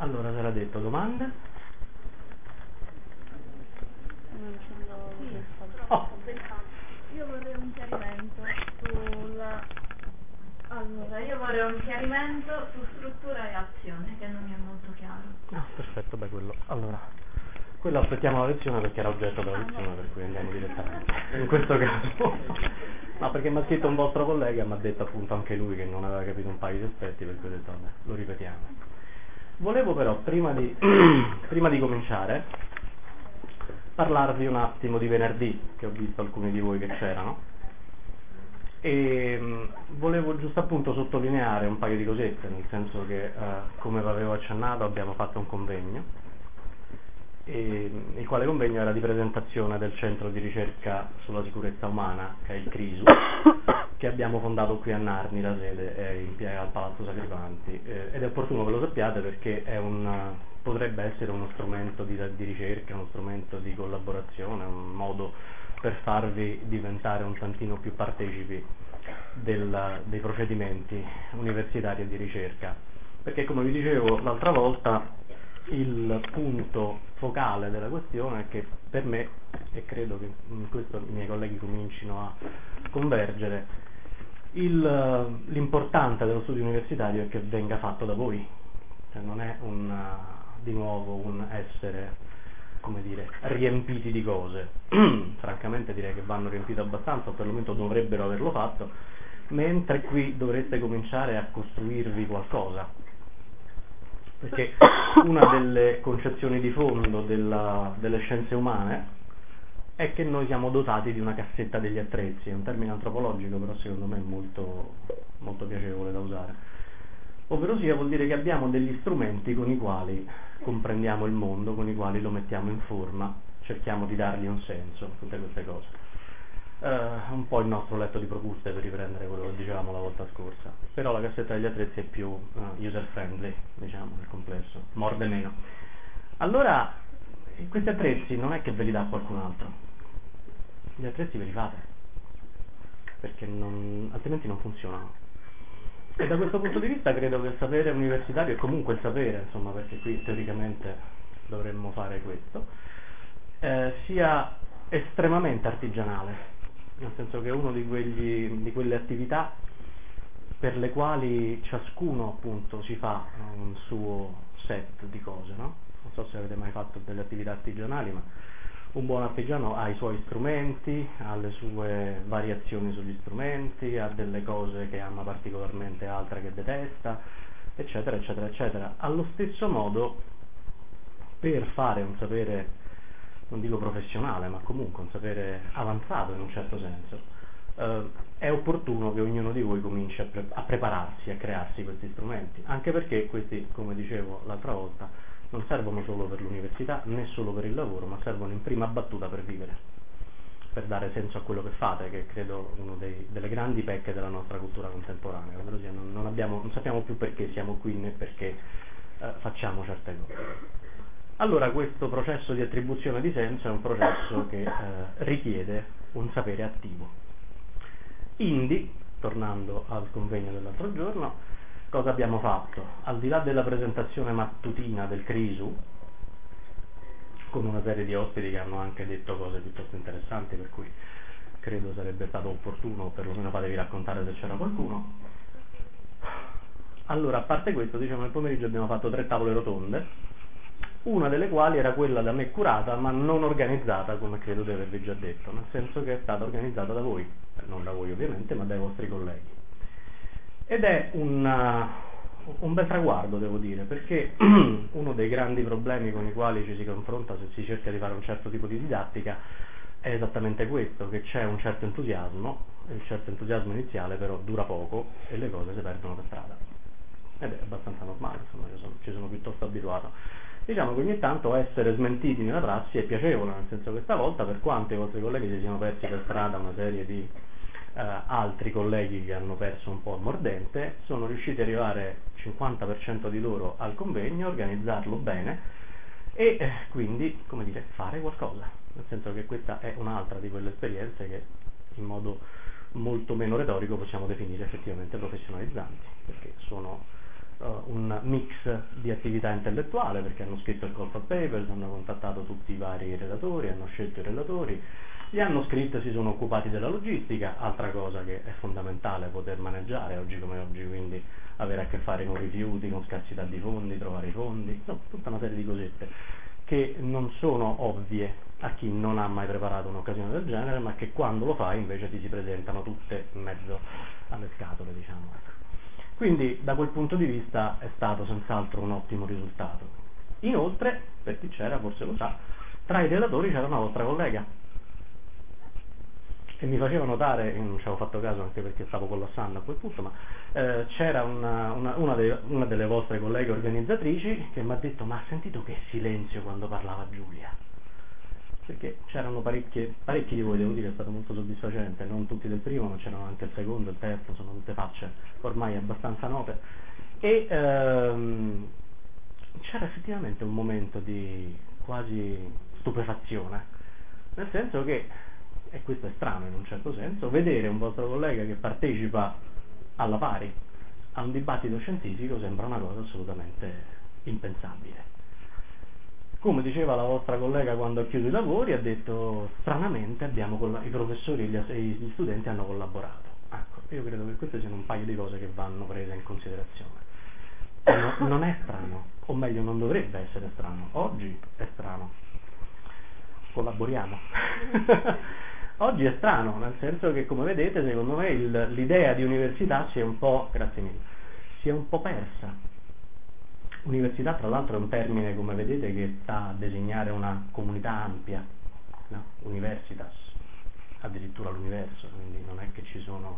Allora, sarà detto, domande? Non ce l'ho vista. Oh. Io vorrei un chiarimento su struttura e azione, che non mi è molto chiaro. Ah, perfetto, beh, quello aspettiamo la lezione perché era oggetto della lezione, per cui andiamo direttamente. In questo caso, no, perché mi ha scritto un vostro collega e mi ha detto appunto anche lui che non aveva capito un paio di aspetti, per cui ho detto, vabbè, lo ripetiamo. Volevo però, prima di cominciare, parlarvi un attimo di venerdì, che ho visto alcuni di voi che c'erano, e volevo giusto appunto sottolineare un paio di cosette, nel senso che, come vi avevo accennato, abbiamo fatto un convegno, il quale convegno era di presentazione del centro di ricerca sulla sicurezza umana, che è il CRISU, che abbiamo fondato qui a Narni, la sede è in piazza al Palazzo Sacripanti, ed è opportuno che lo sappiate perché potrebbe essere uno strumento di ricerca, uno strumento di collaborazione, un modo per farvi diventare un tantino più partecipi dei procedimenti universitari e di ricerca, perché come vi dicevo l'altra volta il punto focale della questione è che per me, e credo che in questo i miei colleghi comincino a convergere, l'importante dello studio universitario è che venga fatto da voi, cioè non è di nuovo un essere, come dire, riempiti di cose. Francamente direi che vanno riempiti abbastanza, o perlomeno dovrebbero averlo fatto, mentre qui dovreste cominciare a costruirvi qualcosa, perché una delle concezioni di fondo delle scienze umane è che noi siamo dotati di una cassetta degli attrezzi, è un termine antropologico però secondo me è molto, molto piacevole da usare, ovvero sia vuol dire che abbiamo degli strumenti con i quali comprendiamo il mondo, con i quali lo mettiamo in forma, cerchiamo di dargli un senso, tutte queste cose. Un po' il nostro letto di Procuste, per riprendere quello che dicevamo la volta scorsa, però la cassetta degli attrezzi è più user friendly, diciamo, nel complesso, morde meno. Allora, questi attrezzi non è che ve li dà qualcun altro, gli attrezzi ve li fate, perché altrimenti non funzionano. E da questo punto di vista credo che il sapere universitario, e comunque il sapere, insomma, perché qui teoricamente dovremmo fare questo, sia estremamente artigianale, nel senso che è uno di quelle attività per le quali ciascuno appunto si fa un suo set di cose, no? Non so se avete mai fatto delle attività artigianali, ma un buon artigiano ha i suoi strumenti, ha le sue variazioni sugli strumenti, ha delle cose che ama particolarmente, altre che detesta, eccetera, eccetera, eccetera. Allo stesso modo, per fare un sapere, non dico professionale, ma comunque un sapere avanzato in un certo senso, è opportuno che ognuno di voi cominci a prepararsi, a crearsi questi strumenti, anche perché questi, come dicevo l'altra volta, non servono solo per l'università né solo per il lavoro, ma servono in prima battuta per vivere, per dare senso a quello che fate, che credo uno delle grandi pecche della nostra cultura contemporanea, ovvero sia non sappiamo più perché siamo qui né perché facciamo certe cose. Allora questo processo di attribuzione di senso è un processo che richiede un sapere attivo. Indi, tornando al convegno dell'altro giorno, cosa abbiamo fatto? Al di là della presentazione mattutina del CRISU, con una serie di ospiti che hanno anche detto cose piuttosto interessanti, per cui credo sarebbe stato opportuno, o perlomeno fatevi raccontare se c'era qualcuno. Allora, a parte questo, diciamo, nel pomeriggio abbiamo fatto 3 tavole rotonde, una delle quali era quella da me curata, ma non organizzata, come credo di avervi già detto, nel senso che è stata organizzata da voi, non da voi ovviamente, ma dai vostri colleghi. Ed è un bel traguardo, devo dire, perché uno dei grandi problemi con i quali ci si confronta se si cerca di fare un certo tipo di didattica è esattamente questo, che c'è un certo entusiasmo, e il certo entusiasmo iniziale però dura poco e le cose si perdono per strada. Ed è abbastanza normale, insomma, ci sono piuttosto abituato. Diciamo che ogni tanto essere smentiti nella prassi è piacevole, nel senso che stavolta, per quanto i vostri colleghi si siano persi per strada una serie di altri colleghi che hanno perso un po' il mordente, sono riusciti ad arrivare 50% di loro al convegno, organizzarlo bene e quindi, come dire, fare qualcosa, nel senso che questa è un'altra di quelle esperienze che in modo molto meno retorico possiamo definire effettivamente professionalizzanti, perché sono un mix di attività intellettuale, perché hanno scritto il call for papers, hanno contattato tutti i vari relatori, hanno scelto i relatori, li hanno scritto e si sono occupati della logistica, altra cosa che è fondamentale poter maneggiare oggi come oggi, quindi avere a che fare con rifiuti, con scarsità di fondi, trovare i fondi, no, tutta una serie di cosette che non sono ovvie a chi non ha mai preparato un'occasione del genere, ma che quando lo fai invece ti si presentano tutte in mezzo alle scatole, diciamo. Quindi da quel punto di vista è stato senz'altro un ottimo risultato. Inoltre, per chi c'era forse lo sa, tra i relatori c'era una vostra collega e mi faceva notare, io non ci avevo fatto caso anche perché stavo collassando a quel punto, ma c'era una delle vostre colleghe organizzatrici che mi ha detto: ma ha sentito che silenzio quando parlava Giulia? Perché c'erano parecchi di voi, devo dire, è stato molto soddisfacente, non tutti del primo, ma c'erano anche il secondo, il terzo, sono tutte facce ormai abbastanza note, e c'era effettivamente un momento di quasi stupefazione, nel senso che, e questo è strano in un certo senso, vedere un vostro collega che partecipa alla pari a un dibattito scientifico sembra una cosa assolutamente impensabile. Come diceva la vostra collega quando ha chiuso i lavori, ha detto: stranamente i professori e gli studenti hanno collaborato. Ecco, io credo che queste siano un paio di cose che vanno prese in considerazione. Non è strano, o meglio non dovrebbe essere strano, oggi è strano. Collaboriamo. Oggi è strano, nel senso che, come vedete, secondo me l'idea di università si è un po', grazie mille, si è un po' persa. Università, tra l'altro, è un termine, come vedete, che sta a designare una comunità ampia, no? Universitas, addirittura l'universo, quindi non è che ci sono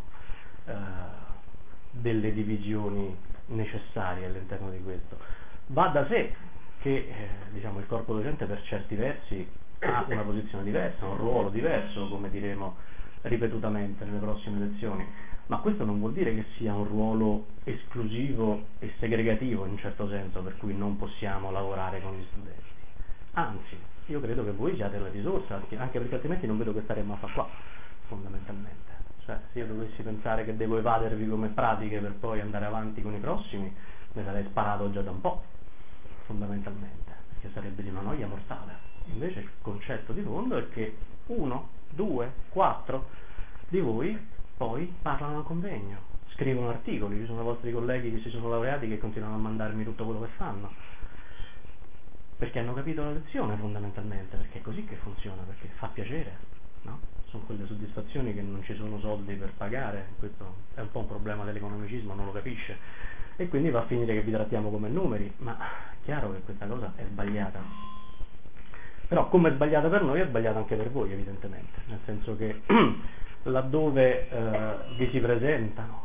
delle divisioni necessarie all'interno di questo. Va da sé che diciamo, il corpo docente per certi versi ha una posizione diversa, un ruolo diverso, come diremo ripetutamente nelle prossime lezioni, ma questo non vuol dire che sia un ruolo esclusivo e segregativo in un certo senso, per cui non possiamo lavorare con gli studenti. Anzi, io credo che voi siate la risorsa, anche perché altrimenti non vedo che staremmo a fare qua, fondamentalmente. Cioè, se io dovessi pensare che devo evadervi come pratiche per poi andare avanti con i prossimi, me sarei sparato già da un po', fondamentalmente, perché sarebbe di una noia mortale. Invece il concetto di fondo è che 1, 2, 4 di voi poi parlano al convegno, scrivono articoli, ci sono vostri colleghi che si sono laureati che continuano a mandarmi tutto quello che fanno, perché hanno capito la lezione fondamentalmente, perché è così che funziona, perché fa piacere, no? Sono quelle soddisfazioni che non ci sono soldi per pagare, questo è un po' un problema dell'economicismo, non lo capisce, e quindi va a finire che vi trattiamo come numeri, ma è chiaro che questa cosa è sbagliata. Però come è sbagliata per noi è sbagliata anche per voi, evidentemente, nel senso che laddove vi si presentano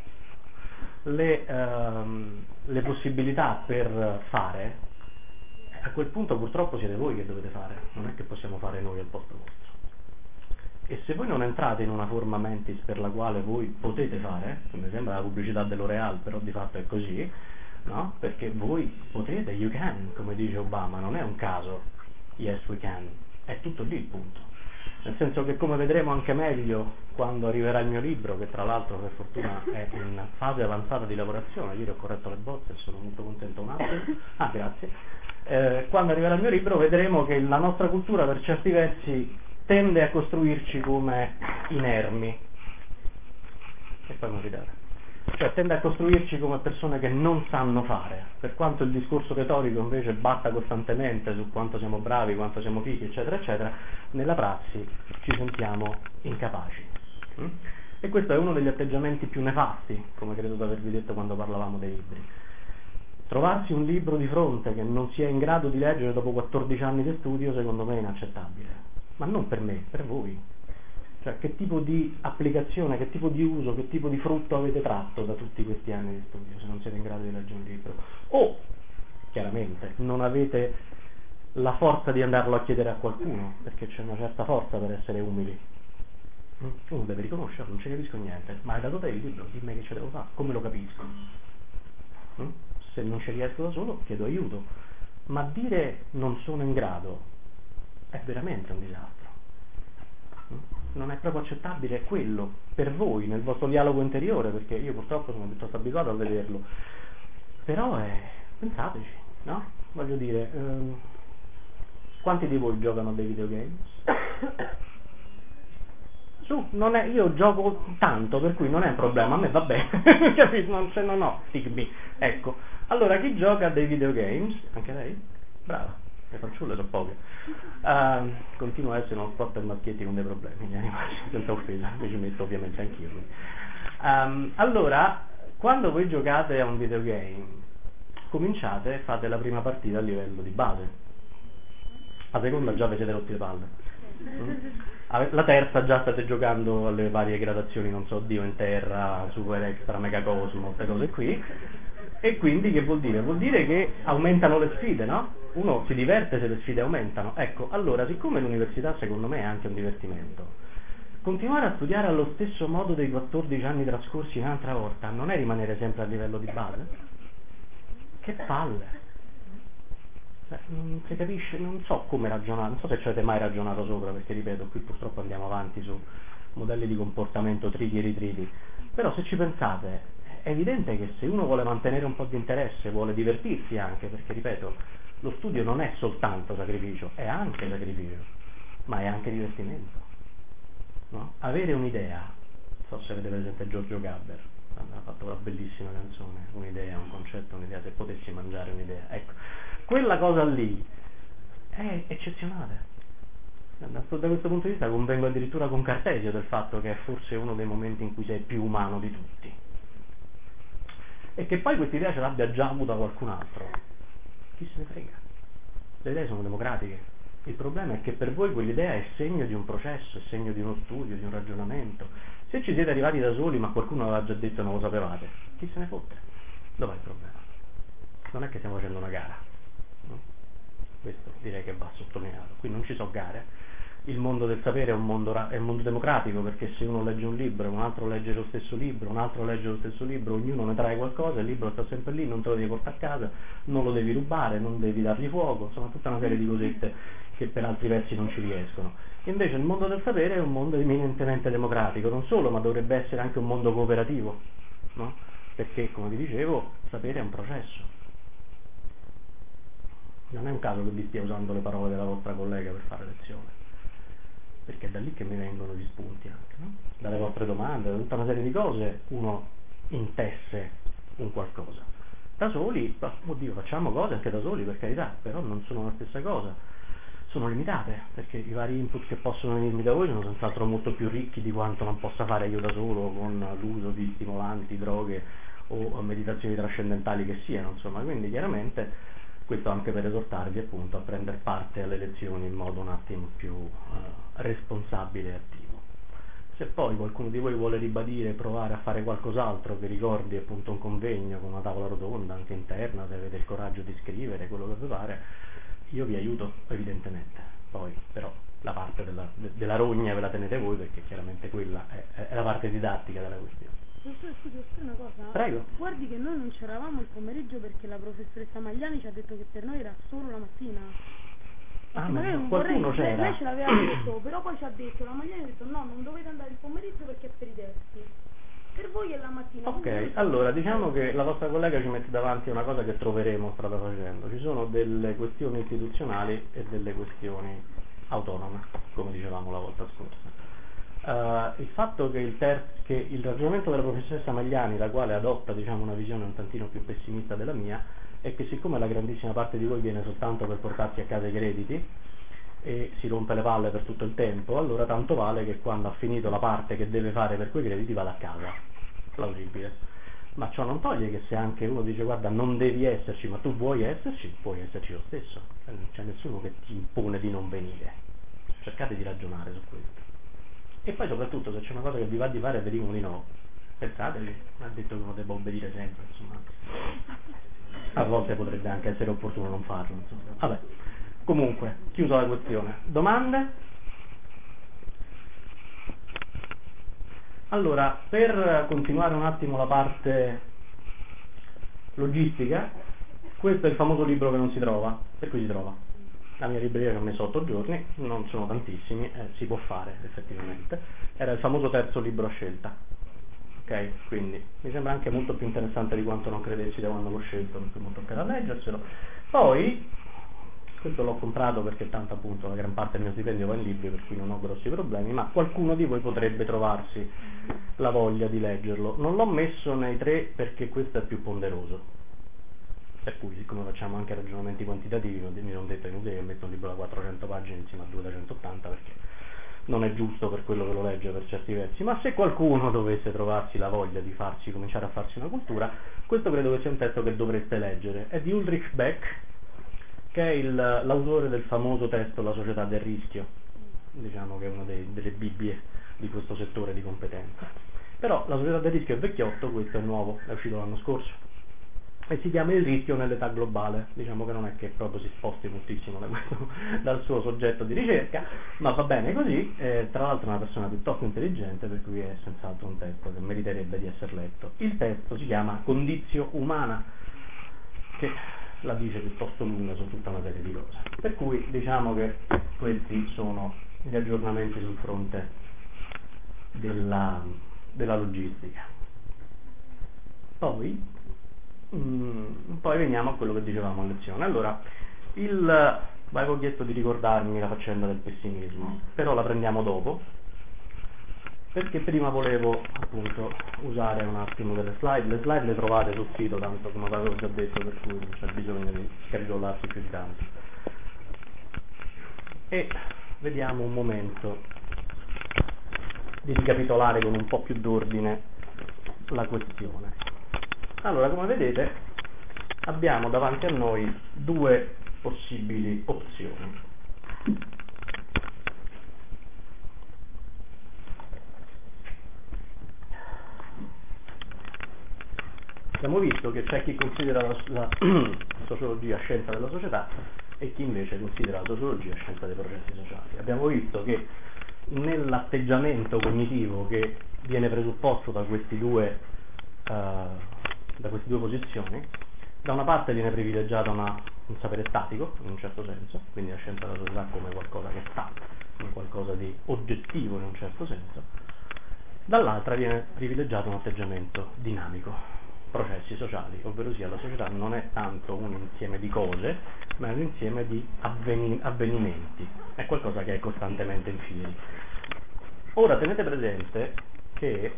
le possibilità per fare, a quel punto purtroppo siete voi che dovete fare, non è che possiamo fare noi al posto vostro. E se voi non entrate in una forma mentis per la quale voi potete fare, che mi sembra la pubblicità dell'Oreal, però di fatto è così, no? Perché voi potete, you can, come dice Obama, non è un caso, yes we can, è tutto lì il punto. Nel senso che, come vedremo anche meglio quando arriverà il mio libro, che tra l'altro per fortuna è in fase avanzata di lavorazione, ieri ho corretto le bozze e sono molto contento un attimo, grazie, quando arriverà il mio libro vedremo che la nostra cultura per certi versi tende a costruirci come inermi, e poi morirete. Cioè tende a costruirci come persone che non sanno fare, per quanto il discorso retorico invece batta costantemente su quanto siamo bravi, quanto siamo fighi, eccetera, eccetera, nella prassi ci sentiamo incapaci. E questo è uno degli atteggiamenti più nefasti, come credo di avervi detto quando parlavamo dei libri. Trovarsi un libro di fronte che non si è in grado di leggere dopo 14 anni di studio, secondo me è inaccettabile, ma non per me, per voi. Cioè, che tipo di applicazione, che tipo di uso, che tipo di frutto avete tratto da tutti questi anni di studio se non siete in grado di leggere un libro? O, chiaramente, non avete la forza di andarlo a chiedere a qualcuno, perché c'è una certa forza per essere umili. Uno deve riconoscerlo, non ci capisco niente, ma hai dato te il libro, dimmi che ce devo fare, come lo capisco? Se non ci riesco da solo, chiedo aiuto. Ma dire non sono in grado è veramente un disastro. Non è proprio accettabile quello per voi nel vostro dialogo interiore, perché io purtroppo sono piuttosto abituato a vederlo. Però pensateci, no? Voglio dire, quanti di voi giocano a dei videogames? Su, non è, io gioco tanto, per cui non è un problema, a me va bene, capito? Non ho stigmi. Ecco, allora chi gioca a dei videogames? Anche lei? Brava, le fanciulle sono poche. Continua a essere uno sport per maschietti con dei problemi, gli animali, senza offesa, mi ci metto ovviamente anch'io. Allora, quando voi giocate a un videogame, cominciate, fate la prima partita a livello di base, la seconda già vi siete rotti le palle, la terza già state giocando alle varie gradazioni, non so, Dio in terra, Super Extra, Mega Cosmo, queste cose qui, e quindi che vuol dire? Vuol dire che aumentano le sfide, no? Uno si diverte se le sfide aumentano. Ecco, allora, siccome l'università secondo me è anche un divertimento, continuare a studiare allo stesso modo dei 14 anni trascorsi un'altra volta non è rimanere sempre a livello di base? Che palle! Non si capisce, non so come ragionare, non so se ci avete mai ragionato sopra, perché ripeto, qui purtroppo andiamo avanti su modelli di comportamento triti e ritriti, però se ci pensate è evidente che se uno vuole mantenere un po' di interesse, vuole divertirsi anche, perché ripeto, lo studio non è soltanto sacrificio, è anche sacrificio, ma è anche divertimento, no? Avere un'idea, non so se avete presente Giorgio Gaber, ha fatto una bellissima canzone, un'idea, un concetto, un'idea, se potessi mangiare un'idea, ecco, quella cosa lì è eccezionale. Da questo punto di vista convengo addirittura con Cartesio del fatto che è forse uno dei momenti in cui sei più umano di tutti, e che poi questa idea ce l'abbia già avuta qualcun altro, chi se ne frega, le idee sono democratiche. Il problema è che per voi quell'idea è segno di un processo, è segno di uno studio, di un ragionamento. Se ci siete arrivati da soli ma qualcuno l'ha già detto e non lo sapevate, chi se ne fotte? Dov'è il problema? Non è che stiamo facendo una gara, no? Questo direi che va sottolineato. Qui non ci sono gare. Il mondo del sapere è un mondo democratico, perché se uno legge un libro, un altro legge lo stesso libro, un altro legge lo stesso libro, ognuno ne trae qualcosa, il libro sta sempre lì, non te lo devi portare a casa, non lo devi rubare, non devi dargli fuoco, insomma tutta una serie di cosette che per altri versi non ci riescono. Invece il mondo del sapere è un mondo eminentemente democratico, non solo, ma dovrebbe essere anche un mondo cooperativo, no? Perché, come vi dicevo, sapere è un processo. Non è un caso che vi stia usando le parole della vostra collega per fare lezione, perché è da lì che mi vengono gli spunti anche, no? Dalle vostre domande, da tutta una serie di cose uno intesse un qualcosa. Da soli, oddio, facciamo cose anche da soli, per carità, però non sono la stessa cosa, sono limitate, perché i vari input che possono venirmi da voi sono senz'altro molto più ricchi di quanto non possa fare io da solo con l'uso di stimolanti, droghe o meditazioni trascendentali che siano, insomma, quindi chiaramente questo anche per esortarvi appunto a prendere parte alle lezioni in modo un attimo più responsabile e attivo. Se poi qualcuno di voi vuole ribadire e provare a fare qualcos'altro che ricordi appunto un convegno con una tavola rotonda anche interna, se avete il coraggio di scrivere quello che vi pare, io vi aiuto evidentemente, poi però la parte della rogna ve la tenete voi, perché chiaramente quella è la parte didattica della questione. Professore, scusi, una cosa? Prego. Guardi che noi non c'eravamo il pomeriggio perché la professoressa Magliani ci ha detto che per noi era solo la mattina. Ah, ma non qualcuno c'era? Lei ce l'aveva detto, però poi ci ha detto, la Magliani ha detto no, non dovete andare il pomeriggio perché è per i testi. Per voi è la mattina. Ok, allora diciamo che la vostra collega ci mette davanti una cosa che troveremo strada facendo. Ci sono delle questioni istituzionali e delle questioni autonome, come dicevamo la volta scorsa. Il fatto che il ragionamento della professoressa Magliani, la quale adotta diciamo una visione un tantino più pessimista della mia, è che siccome la grandissima parte di voi viene soltanto per portarsi a casa i crediti e si rompe le palle per tutto il tempo, allora tanto vale che quando ha finito la parte che deve fare per quei crediti vada a casa. Plausibile. Ma ciò non toglie che se anche uno dice guarda non devi esserci, ma tu vuoi esserci, puoi esserci lo stesso. Non c'è nessuno che ti impone di non venire. Cercate di ragionare su questo. E poi soprattutto se c'è una cosa che vi va di fare e vi dicono di no, pensateci, ha detto che uno debba obbedire sempre, insomma. A volte potrebbe anche essere opportuno non farlo, insomma. Vabbè, comunque, chiusa la questione. Domande? Allora, per continuare un attimo la parte logistica, questo è il famoso libro che non si trova, per cui si trova. La mia libreria ci ha messo 8 giorni, non sono tantissimi, si può fare effettivamente. Era il famoso terzo libro a scelta. ok? Quindi mi sembra anche molto più interessante di quanto non credessi da quando l'ho scelto, per cui mi toccherà leggerselo. Poi, questo l'ho comprato perché tanto appunto la gran parte del mio stipendio va in libri, per cui non ho grossi problemi, ma qualcuno di voi potrebbe trovarsi la voglia di leggerlo. Non l'ho messo nei 3 perché questo è più ponderoso, per cui siccome facciamo anche ragionamenti quantitativi mi sono detto inutile che metto un libro da 400 pagine insieme a 2 da 180 perché non è giusto per quello che lo legge per certi versi, ma se qualcuno dovesse trovarsi la voglia di cominciare a farsi una cultura, questo credo che sia un testo che dovreste leggere. È di Ulrich Beck, che è l'autore del famoso testo La società del rischio, diciamo che è una delle bibbie di questo settore di competenza. Però La società del rischio è vecchiotto, questo è nuovo, è uscito l'anno scorso, e si chiama Il rischio nell'età globale. Diciamo che non è che proprio si sposti moltissimo dal suo soggetto di ricerca, ma va bene così. Tra l'altro è una persona piuttosto intelligente, per cui è senz'altro un testo che meriterebbe di essere letto. Il testo si chiama Conditio Umana, che la dice piuttosto lunga su tutta una serie di cose, per cui diciamo che questi sono gli aggiornamenti sul fronte della logistica. Poi veniamo a quello che dicevamo a lezione. Allora, avevo chiesto di ricordarmi la faccenda del pessimismo, però la prendiamo dopo, perché prima volevo appunto usare un attimo delle slide. Le slide le trovate sul sito, tanto come avevo già detto, per cui non c'è bisogno di scrivolarsi più di tanto. E vediamo un momento di ricapitolare con un po' più d'ordine la questione. Allora, come vedete, abbiamo davanti a noi 2 possibili opzioni. Abbiamo visto che c'è chi considera la sociologia scienza della società e chi invece considera la sociologia scienza dei processi sociali. Abbiamo visto che nell'atteggiamento cognitivo che viene presupposto da queste due posizioni, da una parte viene privilegiato un sapere statico, in un certo senso, quindi la scienza della società come qualcosa che sta, come qualcosa di oggettivo in un certo senso, dall'altra viene privilegiato un atteggiamento dinamico, processi sociali, ovvero sia la società non è tanto un insieme di cose, ma è un insieme di avvenimenti, è qualcosa che è costantemente in fieri. Ora tenete presente che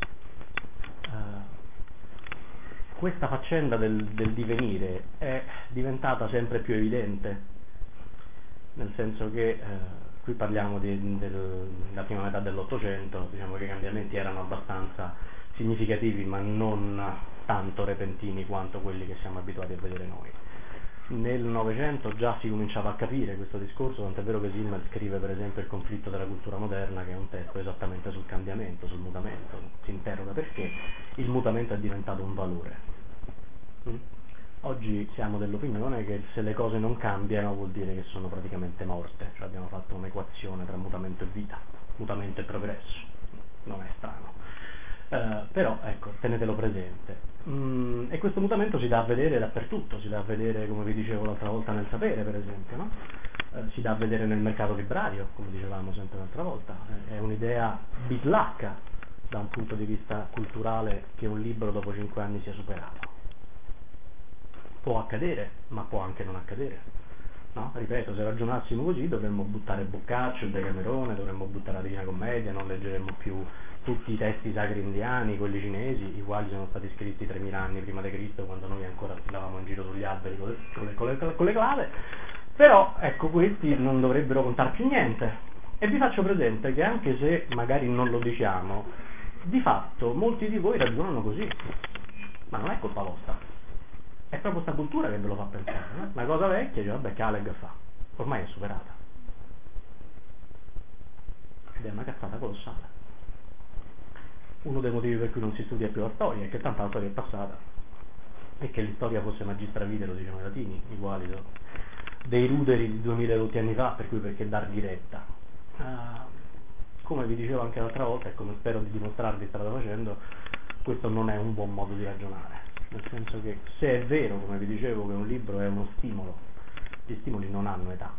questa faccenda del divenire è diventata sempre più evidente, nel senso che qui parliamo della prima metà dell'Ottocento, diciamo che i cambiamenti erano abbastanza significativi ma non tanto repentini quanto quelli che siamo abituati a vedere noi. Nel Novecento già si cominciava a capire questo discorso, tant'è vero che Zimmer scrive per esempio Il conflitto della cultura moderna, che è un testo esattamente sul cambiamento, sul mutamento. Si interroga perché il mutamento è diventato un valore. Oggi siamo dell'opinione che se le cose non cambiano vuol dire che sono praticamente morte, cioè abbiamo fatto un'equazione tra mutamento e vita, mutamento e progresso, non è strano. Però ecco, tenetelo presente. E questo mutamento si dà a vedere dappertutto, si dà a vedere, come vi dicevo l'altra volta, nel sapere, per esempio, no? Si dà a vedere nel mercato librario, come dicevamo sempre l'altra volta. È un'idea bislacca da un punto di vista culturale che un libro dopo 5 anni sia superato. Può accadere, ma può anche non accadere. No? Ripeto, se ragionassimo così dovremmo buttare Boccaccio, Decamerone, dovremmo buttare la Divina Commedia, non leggeremmo più tutti i testi sacri indiani, quelli cinesi, i quali sono stati scritti 3000 anni prima di Cristo, quando noi ancora andavamo in giro sugli alberi con le clave. Però ecco, questi non dovrebbero contare più niente. E vi faccio presente che anche se magari non lo diciamo, di fatto molti di voi ragionano così, ma non è colpa vostra. È proprio questa cultura che ve lo fa pensare, no? Una cosa vecchia, cioè, vabbè, Caleg fa, ormai è superata. Ed è una cazzata colossale. Uno dei motivi per cui non si studia più la storia è che tanta la storia è passata, e che l'istoria fosse magistra vitae, lo dicevano i latini, i quali sono dei ruderi di 2000 anni fa, per cui perché dargli retta. Come vi dicevo anche l'altra volta, e come spero di dimostrarvi strada facendo, questo non è un buon modo di ragionare. Nel senso che se è vero, come vi dicevo, che un libro è uno stimolo, gli stimoli non hanno età.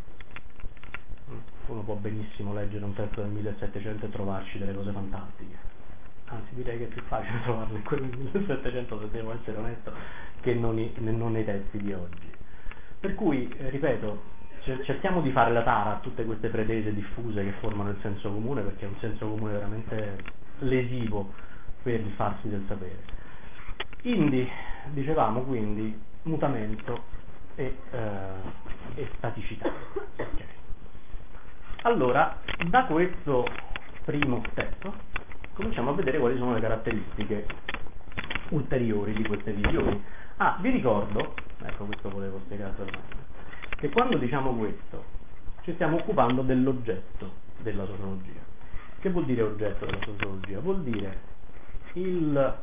Uno può benissimo leggere un testo del 1700 e trovarci delle cose fantastiche, anzi direi che è più facile trovarlo in quel 1700, se devo essere onesto, che non nei testi di oggi. Per cui, ripeto, cerchiamo di fare la tara a tutte queste pretese diffuse che formano il senso comune, perché è un senso comune veramente lesivo per il farsi del sapere. Dicevamo quindi mutamento e staticità. Okay. Allora, da questo primo step cominciamo a vedere quali sono le caratteristiche ulteriori di queste visioni. Vi ricordo, ecco questo volevo spiegare solamente, che quando diciamo questo ci stiamo occupando dell'oggetto della sociologia. Che vuol dire oggetto della sociologia? Vuol dire il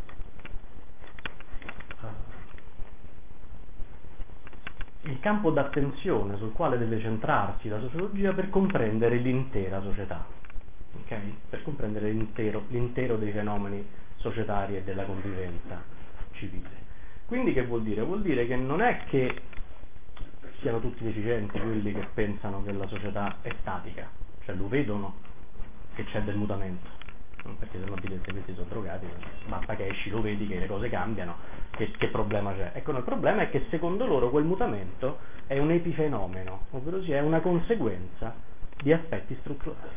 campo d'attenzione sul quale deve centrarsi la sociologia per comprendere l'intera società, okay? Per comprendere l'intero dei fenomeni societari e della convivenza civile. Quindi che vuol dire? Vuol dire che non è che siano tutti deficienti quelli che pensano che la società è statica, cioè lo vedono che c'è del mutamento, perché se no direte questi sono drogati, basta che esci, lo vedi che le cose cambiano, che problema c'è? Ecco, no, il problema è che secondo loro quel mutamento è un epifenomeno, ovvero sia è una conseguenza di aspetti strutturali.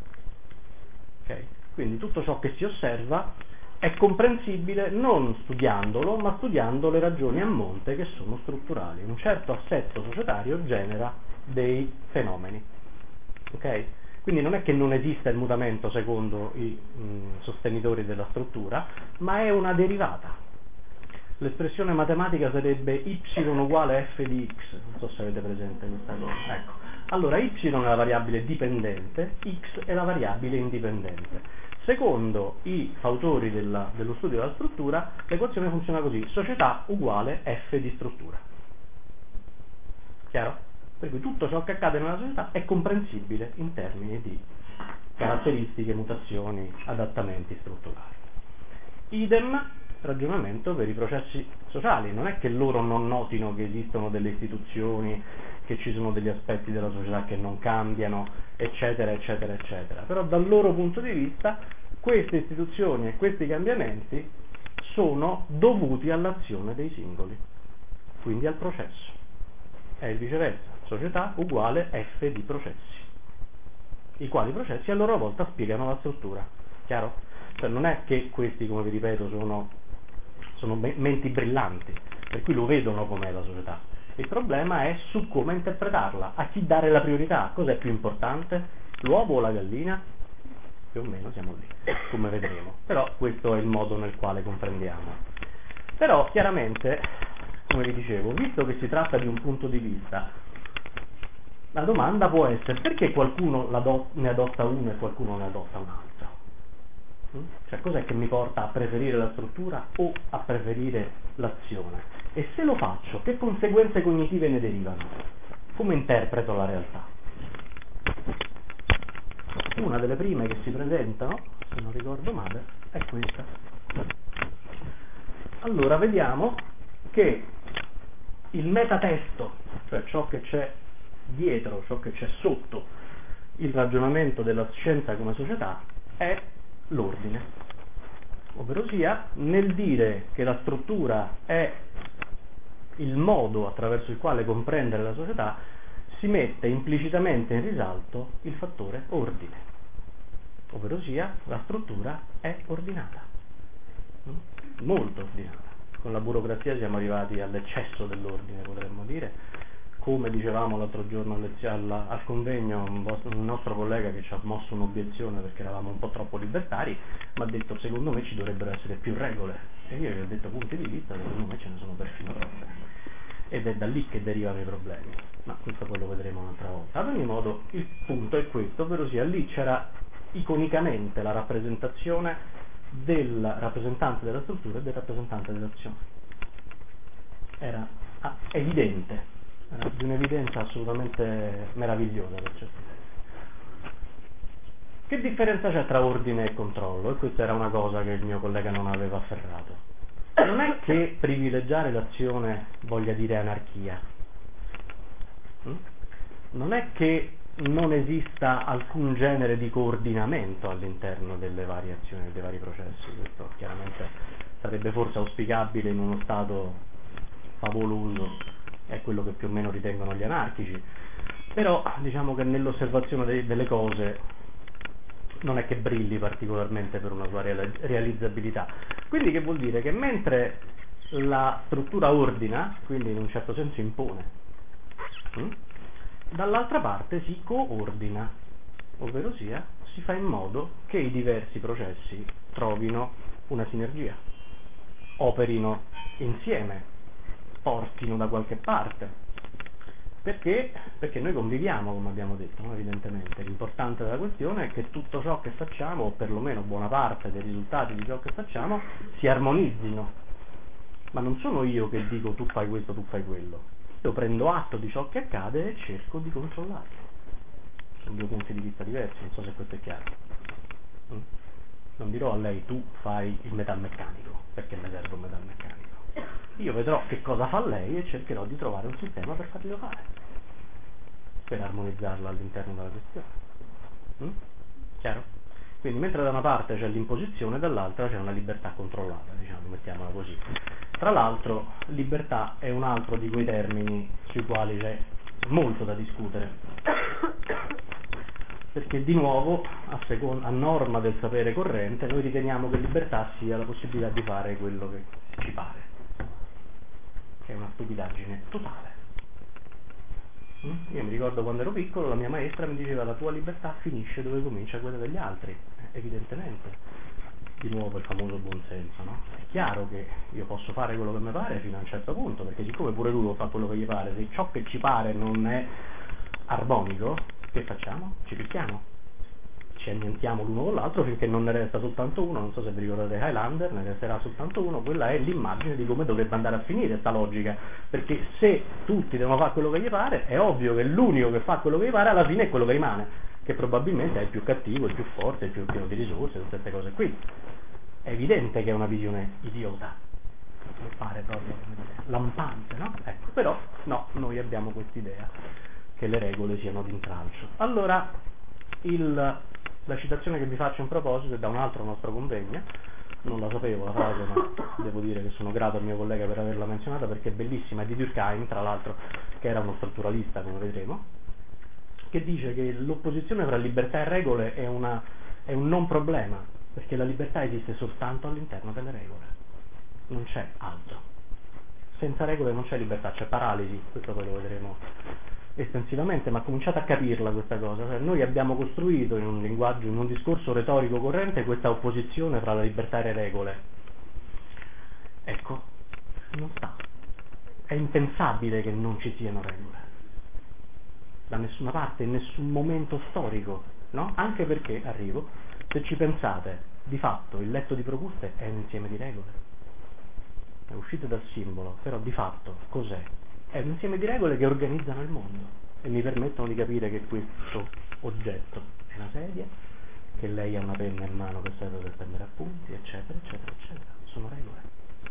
Okay? Quindi tutto ciò che si osserva è comprensibile non studiandolo, ma studiando le ragioni a monte che sono strutturali. Un certo assetto societario genera dei fenomeni. Okay? Quindi non è che non esista il mutamento secondo i sostenitori della struttura, ma è una derivata. L'espressione matematica sarebbe y uguale f di x, non so se avete presente questa cosa. Ecco. Allora y è la variabile dipendente, x è la variabile indipendente. Secondo i fautori dello studio della struttura, l'equazione funziona così: società uguale f di struttura. Chiaro? Per cui tutto ciò che accade nella società è comprensibile in termini di caratteristiche, mutazioni, adattamenti strutturali. Idem ragionamento per i processi sociali. Non è che loro non notino che esistono delle istituzioni, che ci sono degli aspetti della società che non cambiano, eccetera, eccetera, eccetera. Però dal loro punto di vista queste istituzioni e questi cambiamenti sono dovuti all'azione dei singoli, quindi al processo. È il viceversa, società uguale f di processi, i quali processi a loro volta spiegano la struttura. Chiaro? Cioè non è che questi, come vi ripeto, sono menti brillanti, per cui lo vedono com'è la società. Il problema è su come interpretarla, a chi dare la priorità, cos'è più importante, l'uovo o la gallina? Più o meno siamo lì, come vedremo. Però questo è il modo nel quale comprendiamo. Però chiaramente, come vi dicevo, visto che si tratta di un punto di vista, la domanda può essere: perché qualcuno ne adotta uno e qualcuno ne adotta un altro? Cioè cos'è che mi porta a preferire la struttura o a preferire l'azione? E se lo faccio, che conseguenze cognitive ne derivano? Come interpreto la realtà? Una delle prime che si presentano, se non ricordo male, è questa. Allora vediamo che il metatesto, cioè ciò che c'è dietro, ciò che c'è sotto il ragionamento della scienza come società, è l'ordine, ovvero sia nel dire che la struttura è il modo attraverso il quale comprendere la società, si mette implicitamente in risalto il fattore ordine, ovvero sia la struttura è ordinata, molto ordinata. Con la burocrazia siamo arrivati all'eccesso dell'ordine, potremmo dire. Come dicevamo l'altro giorno al convegno, un nostro collega che ci ha mosso un'obiezione perché eravamo un po' troppo libertari, mi ha detto: secondo me ci dovrebbero essere più regole. E io gli ho detto: punti di vista, secondo me ce ne sono perfino troppe. Ed è da lì che derivano i problemi, ma questo poi lo vedremo un'altra volta. Ad ogni modo il punto è questo, ovvero sia lì c'era iconicamente la rappresentazione del rappresentante della struttura e del rappresentante dell'azione. Era evidente, di un'evidenza assolutamente meravigliosa per certi versi. Che differenza c'è tra ordine e controllo? E questa era una cosa che il mio collega non aveva afferrato. Non è che privilegiare l'azione voglia dire anarchia, non è che non esista alcun genere di coordinamento all'interno delle varie azioni, dei vari processi. Questo chiaramente sarebbe forse auspicabile in uno stato favoloso, è quello che più o meno ritengono gli anarchici, però diciamo che nell'osservazione delle cose non è che brilli particolarmente per una sua realizzabilità. Quindi che vuol dire? Che mentre la struttura ordina, quindi in un certo senso impone, dall'altra parte si coordina, ovvero sia si fa in modo che i diversi processi trovino una sinergia, operino insieme, portino da qualche parte. Perché? Perché noi conviviamo, come abbiamo detto, no? Evidentemente. L'importante della questione è che tutto ciò che facciamo, o perlomeno buona parte dei risultati di ciò che facciamo, si armonizzino. Ma non sono io che dico tu fai questo, tu fai quello. Io prendo atto di ciò che accade e cerco di controllarlo. Sono due punti di vista diversi, non so se questo è chiaro. Non dirò a lei tu fai il metalmeccanico, perché mi serve un metalmeccanico. Io vedrò che cosa fa lei e cercherò di trovare un sistema per farglielo fare, per armonizzarlo all'interno della questione. Chiaro? Quindi mentre da una parte c'è l'imposizione, dall'altra c'è una libertà controllata, diciamo, mettiamola così. Tra l'altro libertà è un altro di quei termini sui quali c'è molto da discutere, perché di nuovo a norma del sapere corrente noi riteniamo che libertà sia la possibilità di fare quello che ci pare, che è una stupidaggine totale. Io mi ricordo quando ero piccolo la mia maestra mi diceva la tua libertà finisce dove comincia quella degli altri. Evidentemente, di nuovo il famoso buonsenso, no? È chiaro che io posso fare quello che mi pare fino a un certo punto, perché siccome pure lui fa quello che gli pare, se ciò che ci pare non è armonico, che facciamo? Ci picchiamo, ci annientiamo l'uno con l'altro finché non ne resta soltanto uno. Non so se vi ricordate Highlander, ne resterà soltanto uno. Quella è l'immagine di come dovrebbe andare a finire sta logica, perché se tutti devono fare quello che gli pare, è ovvio che l'unico che fa quello che gli pare alla fine è quello che rimane, che probabilmente è il più cattivo, il più forte, il più pieno di risorse, tutte queste cose qui. È evidente che è una visione idiota, mi pare proprio, come dire, lampante, no? Ecco, però no, noi abbiamo quest'idea che le regole siano d'intralcio. Allora la citazione che vi faccio in proposito è da un altro nostro convegno, non la sapevo la frase, ma devo dire che sono grato al mio collega per averla menzionata perché è bellissima, è di Durkheim tra l'altro, che era uno strutturalista come vedremo, che dice che l'opposizione tra libertà e regole è un non problema, perché la libertà esiste soltanto all'interno delle regole, non c'è altro. Senza regole non c'è libertà, c'è paralisi, questo poi lo vedremo estensivamente, ma cominciate a capirla questa cosa. Cioè, noi abbiamo costruito in un linguaggio, in un discorso retorico corrente, questa opposizione tra la libertà e le regole. Ecco, non sta. È impensabile che non ci siano regole, da nessuna parte, in nessun momento storico, no? Anche perché, arrivo, se ci pensate, di fatto il letto di Procuste è un insieme di regole. È uscito dal simbolo, però di fatto cos'è? È un insieme di regole che organizzano il mondo e mi permettono di capire che questo oggetto è una sedia, che lei ha una penna in mano che serve per prendere appunti, eccetera, eccetera, eccetera. Sono regole.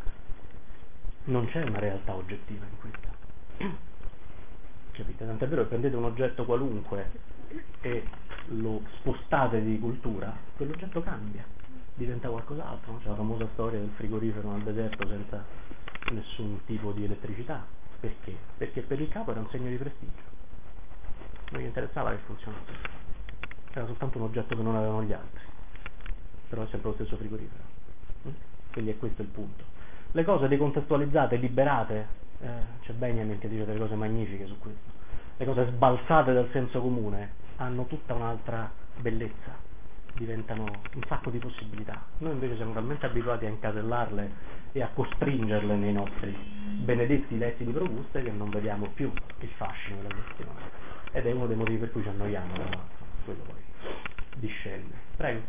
Non c'è una realtà oggettiva in questa. Capite? Tant'è vero che prendete un oggetto qualunque e lo spostate di cultura, quell'oggetto cambia, diventa qualcos'altro, no? C'è la famosa storia del frigorifero nel deserto senza nessun tipo di elettricità. Perché? Perché per il capo era un segno di prestigio, non gli interessava che funzionasse, era soltanto un oggetto che non avevano gli altri, però è sempre lo stesso frigorifero. Quindi è questo il punto. Le cose decontestualizzate, liberate, c'è Benjamin che dice delle cose magnifiche su questo, le cose sbalzate dal senso comune hanno tutta un'altra bellezza, diventano un sacco di possibilità. Noi invece siamo talmente abituati a incasellarle e a costringerle nei nostri benedetti letti di Procuste che non vediamo più il fascino della questione, ed è uno dei motivi per cui ci annoiamo, tra l'altro, quello poi discende. Prego.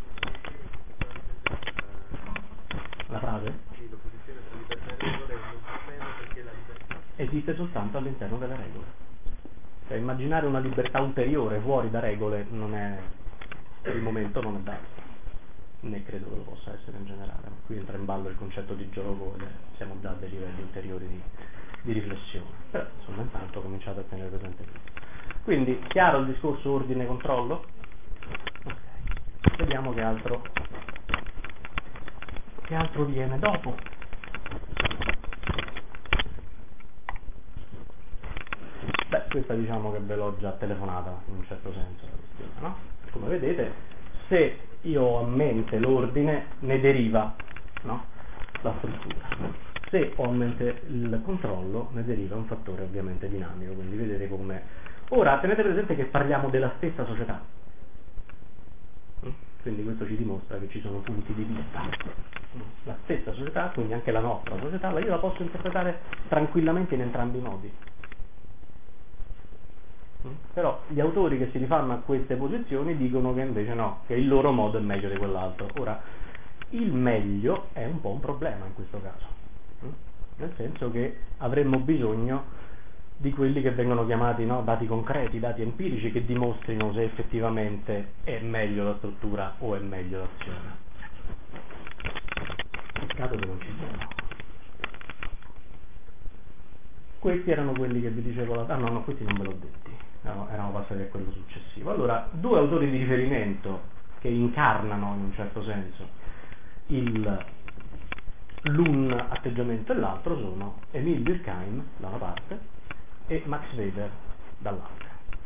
La frase? L'opposizione tra libertà e regole è un problema perché la libertà esiste soltanto all'interno delle regole. Cioè, immaginare una libertà ulteriore fuori da regole non è, per il momento non è dato, né credo che lo possa essere in generale, ma qui entra in ballo il concetto di gioco e siamo già a dei livelli ulteriori di riflessione, però insomma intanto cominciate a tenere presente questo. Quindi, chiaro il discorso ordine-controllo? Ok. Vediamo che altro viene dopo. Beh, questa diciamo che ve l'ho già telefonata in un certo senso la questione, no? Come vedete, se io ho a mente l'ordine, ne deriva, no? La struttura. Se ho a mente il controllo, ne deriva un fattore ovviamente dinamico, quindi vedete come... Ora, tenete presente che parliamo della stessa società. Quindi questo ci dimostra che ci sono punti di vista. La stessa società, quindi anche la nostra società, io la posso interpretare tranquillamente in entrambi i modi. Però gli autori che si rifanno a queste posizioni dicono che invece no, che il loro modo è meglio di quell'altro. Ora, il meglio è un po' un problema in questo caso, nel senso che avremmo bisogno di quelli che vengono chiamati, no, dati concreti, dati empirici, che dimostrino se effettivamente è meglio la struttura o è meglio l'azione. Peccato che non ci sono. Questi erano quelli che vi dicevo, no, questi non ve l'ho detti, erano passati a quello successivo. Allora, due autori di riferimento che incarnano in un certo senso l'un atteggiamento e l'altro sono Emile Durkheim da una parte e Max Weber dall'altra.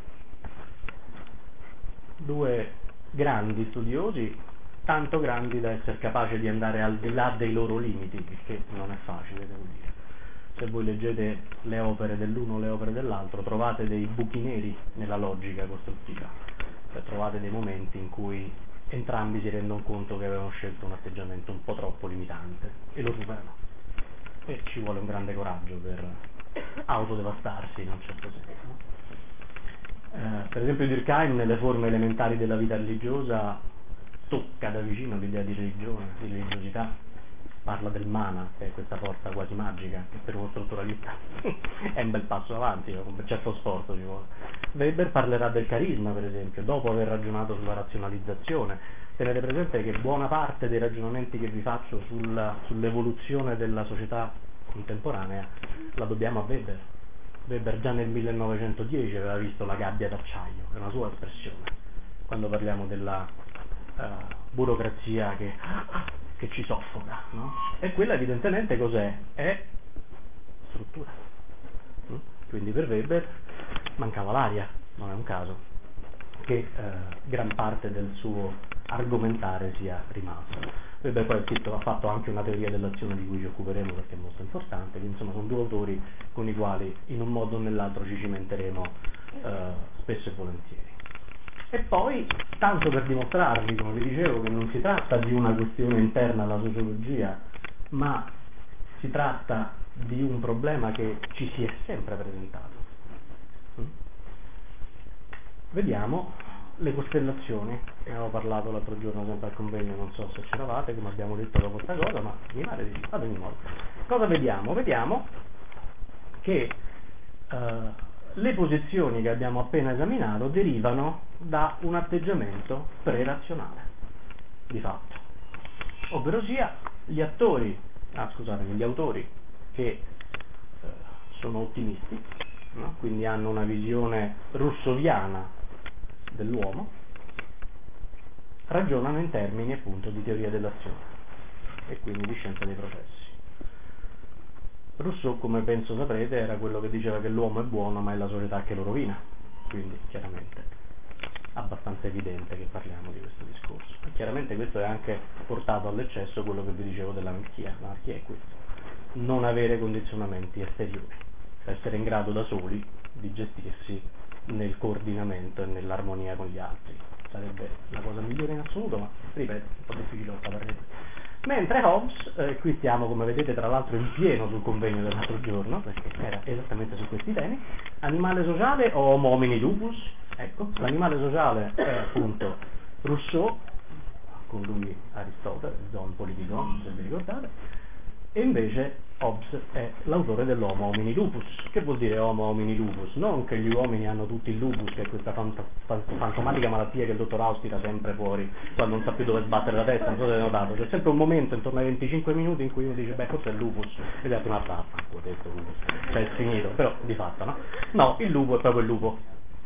Due grandi studiosi, tanto grandi da essere capaci di andare al di là dei loro limiti, il che non è facile, devo dire. Se voi leggete le opere dell'uno o le opere dell'altro, trovate dei buchi neri nella logica costruttiva, cioè trovate dei momenti in cui entrambi si rendono conto che avevano scelto un atteggiamento un po' troppo limitante e lo superano. E ci vuole un grande coraggio per autodevastarsi in un certo senso. Per esempio Durkheim nelle forme elementari della vita religiosa tocca da vicino l'idea di religione, di religiosità, parla del mana, che è questa forza quasi magica, che per uno strutturalista è un bel passo avanti, un certo sforzo ci vuole. Weber parlerà del carisma, per esempio, dopo aver ragionato sulla razionalizzazione. Tenete presente che buona parte dei ragionamenti che vi faccio sull'evoluzione della società contemporanea la dobbiamo a Weber. Weber già nel 1910 aveva visto la gabbia d'acciaio, è una sua espressione, quando parliamo della burocrazia che ci soffoca, no? E quella evidentemente cos'è? È struttura. Quindi per Weber mancava l'aria, non è un caso che gran parte del suo argomentare sia rimasto. Weber poi ha fatto anche una teoria dell'azione di cui ci occuperemo perché è molto importante, quindi insomma sono due autori con i quali in un modo o nell'altro ci cimenteremo spesso e volentieri. E poi, tanto per dimostrarvi, come vi dicevo, che non si tratta di una questione interna alla sociologia, ma si tratta di un problema che ci si è sempre presentato. Vediamo le costellazioni, ne avevo parlato l'altro giorno sempre al convegno, non so se c'eravate, come abbiamo detto dopo questa cosa, ma mi pare di sì, ad ogni modo. Cosa vediamo? Vediamo che le posizioni che abbiamo appena esaminato derivano da un atteggiamento pre-razionale, di fatto. Ovvero sia gli autori che sono ottimisti, no? Quindi hanno una visione russoviana dell'uomo, ragionano in termini appunto di teoria dell'azione e quindi di scienza dei processi. Rousseau, come penso saprete, era quello che diceva che l'uomo è buono ma è la società che lo rovina, quindi chiaramente abbastanza evidente che parliamo di questo discorso. E chiaramente questo è anche portato all'eccesso quello che vi dicevo dell'anarchia. L'anarchia è questo: non avere condizionamenti esteriori, essere in grado da soli di gestirsi nel coordinamento e nell'armonia con gli altri. Sarebbe la cosa migliore in assoluto, ma ripeto, un po' difficilotta da rendere. Mentre Hobbes, qui stiamo come vedete tra l'altro in pieno sul convegno dell'altro giorno, perché era esattamente su questi temi, animale sociale o homo homini lupus? Ecco, l'animale sociale è appunto Rousseau, con lui Aristotele, Zon Politikon, se vi ricordate, e invece Hobbes è l'autore dell'Homo homini lupus. Che vuol dire Homo homini lupus? Non che gli uomini hanno tutti il lupus, che è questa fantomatica malattia che il dottor House tira sempre fuori quando non sa più dove sbattere la testa, non so se avete notato, c'è sempre un momento intorno ai 25 minuti in cui uno dice beh forse è il lupus, e gli altri una tappa, ho detto lupus, cioè è finito, però di fatto no? No, il lupo è proprio il lupo,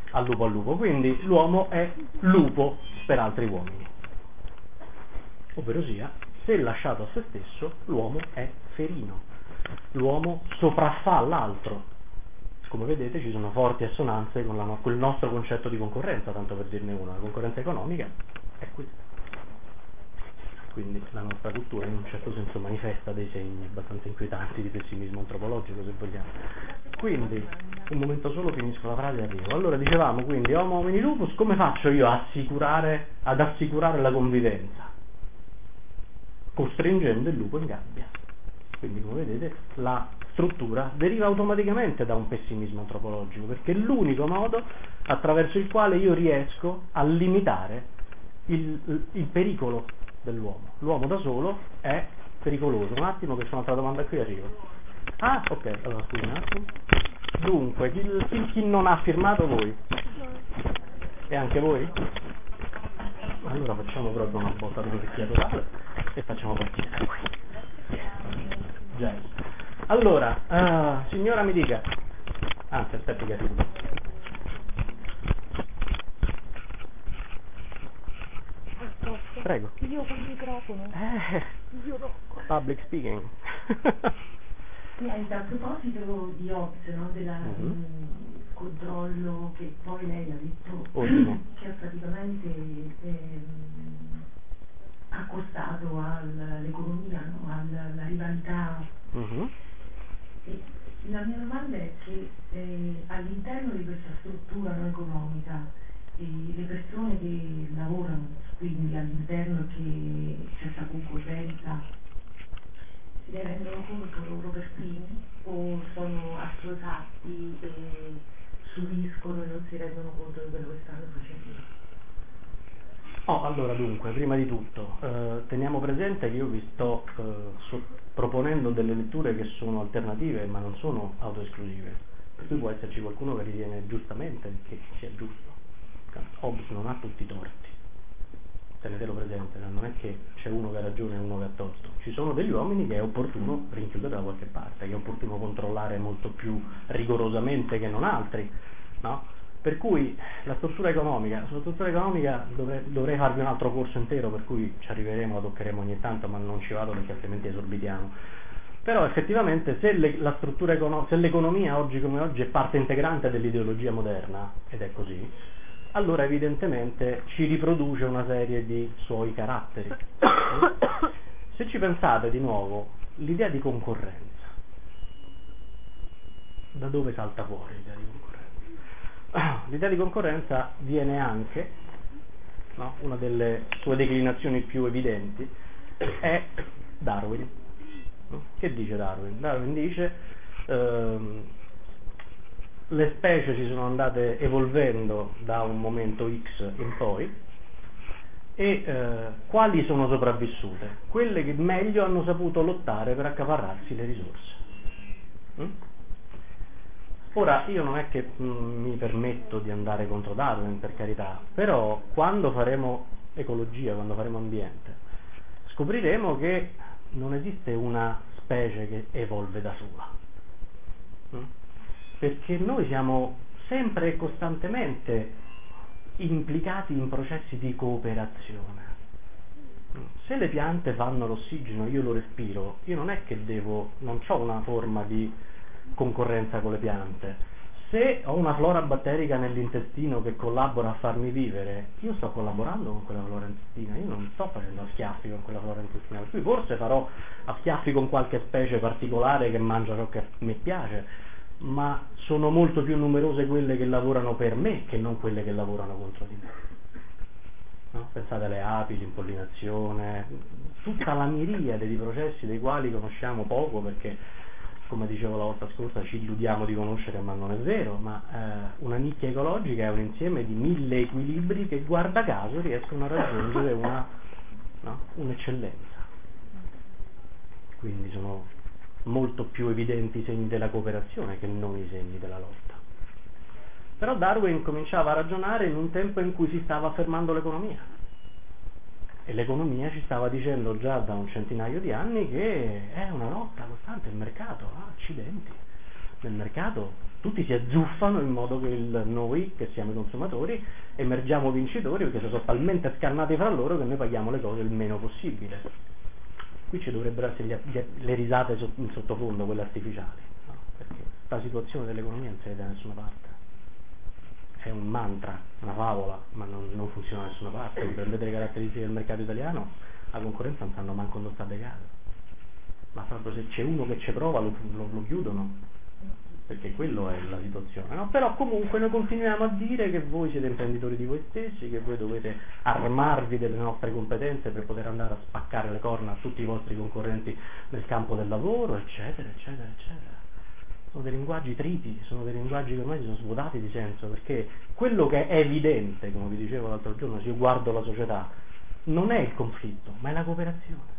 al lupo, quindi l'uomo è lupo per altri uomini, ovvero sia, se lasciato a se stesso, l'uomo è ferino, l'uomo sopraffa l'altro. Come vedete ci sono forti assonanze con quel nostro concetto di concorrenza, tanto per dirne una, la concorrenza economica è questa. Quindi la nostra cultura in un certo senso manifesta dei segni abbastanza inquietanti di pessimismo antropologico, se vogliamo. Quindi, un momento solo, finisco la frase e arrivo. Allora dicevamo, quindi, Homo homini lupus, come faccio io ad assicurare la convivenza? Costringendo il lupo in gabbia. Quindi, come vedete, la struttura deriva automaticamente da un pessimismo antropologico, perché è l'unico modo attraverso il quale io riesco a limitare il pericolo dell'uomo. L'uomo da solo è pericoloso. Un attimo che c'è un'altra domanda qui, arrivo. Ah, ok, allora scusi un attimo. Dunque, chi non ha firmato? Voi? E anche voi? Allora facciamo proprio una botta di vecchia totale e facciamo partire da qui. Già. Allora, signora mi dica, anzi aspetti che arrivo. Prego. Io col microfono. Io tocco. Public speaking. A proposito di Hobbes, no, del controllo che poi lei ha detto che ha praticamente accostato all'economia, no, alla rivalità. E la mia domanda è che all'interno di questa struttura no, economica le persone che lavorano quindi all'interno che c'è questa concorrenza si ne rendono conto loro per primi o sono associati e subiscono e non si rendono conto di quello che stanno facendo? Allora dunque, prima di tutto teniamo presente che io vi sto proponendo delle letture che sono alternative ma non sono autoesclusive, per cui può esserci qualcuno che ritiene giustamente che sia giusto. Hobbes non ha tutti i torti, tenetelo presente, non è che c'è uno che ha ragione e uno che ha torto, ci sono degli uomini che è opportuno rinchiudere da qualche parte, che è opportuno controllare molto più rigorosamente che non altri, no? Per cui sulla struttura economica dovrei farvi un altro corso intero, per cui ci arriveremo, la toccheremo ogni tanto, ma non ci vado perché altrimenti esorbitiamo. Però effettivamente se l'economia oggi come oggi è parte integrante dell'ideologia moderna, ed è così, allora evidentemente ci riproduce una serie di suoi caratteri. Se ci pensate di nuovo, l'idea di concorrenza, da dove salta fuori l'idea di concorrenza? L'idea di concorrenza viene anche, no? Una delle sue declinazioni più evidenti è Darwin. No? Che dice Darwin? Darwin dice le specie si sono andate evolvendo da un momento X in poi e quali sono sopravvissute? Quelle che meglio hanno saputo lottare per accaparrarsi le risorse. Ora io non è che mi permetto di andare contro Darwin, per carità, però quando faremo ecologia, quando faremo ambiente, scopriremo che non esiste una specie che evolve da sola. Perché noi siamo sempre e costantemente implicati in processi di cooperazione. Se le piante fanno l'ossigeno e io lo respiro, io non è che non ho una forma di concorrenza con le piante. Se ho una flora batterica nell'intestino che collabora a farmi vivere, io sto collaborando con quella flora intestina, io non sto facendo a schiaffi con quella flora intestina, per cui forse farò a schiaffi con qualche specie particolare che mangia ciò che a me piace, ma sono molto più numerose quelle che lavorano per me che non quelle che lavorano contro di me. No? Pensate alle api, l'impollinazione, tutta la miriade di processi dei quali conosciamo poco perché, come dicevo la volta scorsa, ci illudiamo di conoscere, ma non è vero, ma una nicchia ecologica è un insieme di 1000 equilibri che guarda caso riescono a raggiungere un'eccellenza. Quindi sono molto più evidenti i segni della cooperazione che non i segni della lotta. Però Darwin cominciava a ragionare in un tempo in cui si stava affermando l'economia e l'economia ci stava dicendo già da un centinaio di anni che è una lotta costante, il mercato, accidenti, nel mercato tutti si azzuffano in modo che noi, che siamo i consumatori, emergiamo vincitori perché sono talmente scannati fra loro che noi paghiamo le cose il meno possibile. Qui ci dovrebbero essere le risate in sottofondo, quelle artificiali, no? Perché la situazione dell'economia non si vede da nessuna parte. È un mantra, una favola, ma non funziona da nessuna parte. Prendete le caratteristiche del mercato italiano, la concorrenza non sanno manco dove sta legato. Ma proprio se c'è uno che ci prova lo chiudono, perché quello è la situazione, no? Però comunque noi continuiamo a dire che voi siete imprenditori di voi stessi, che voi dovete armarvi delle nostre competenze per poter andare a spaccare le corna a tutti i vostri concorrenti nel campo del lavoro, eccetera, eccetera, eccetera. Sono dei linguaggi triti, sono dei linguaggi che ormai si sono svuotati di senso, perché quello che è evidente, come vi dicevo l'altro giorno, se io guardo la società, non è il conflitto, ma è la cooperazione.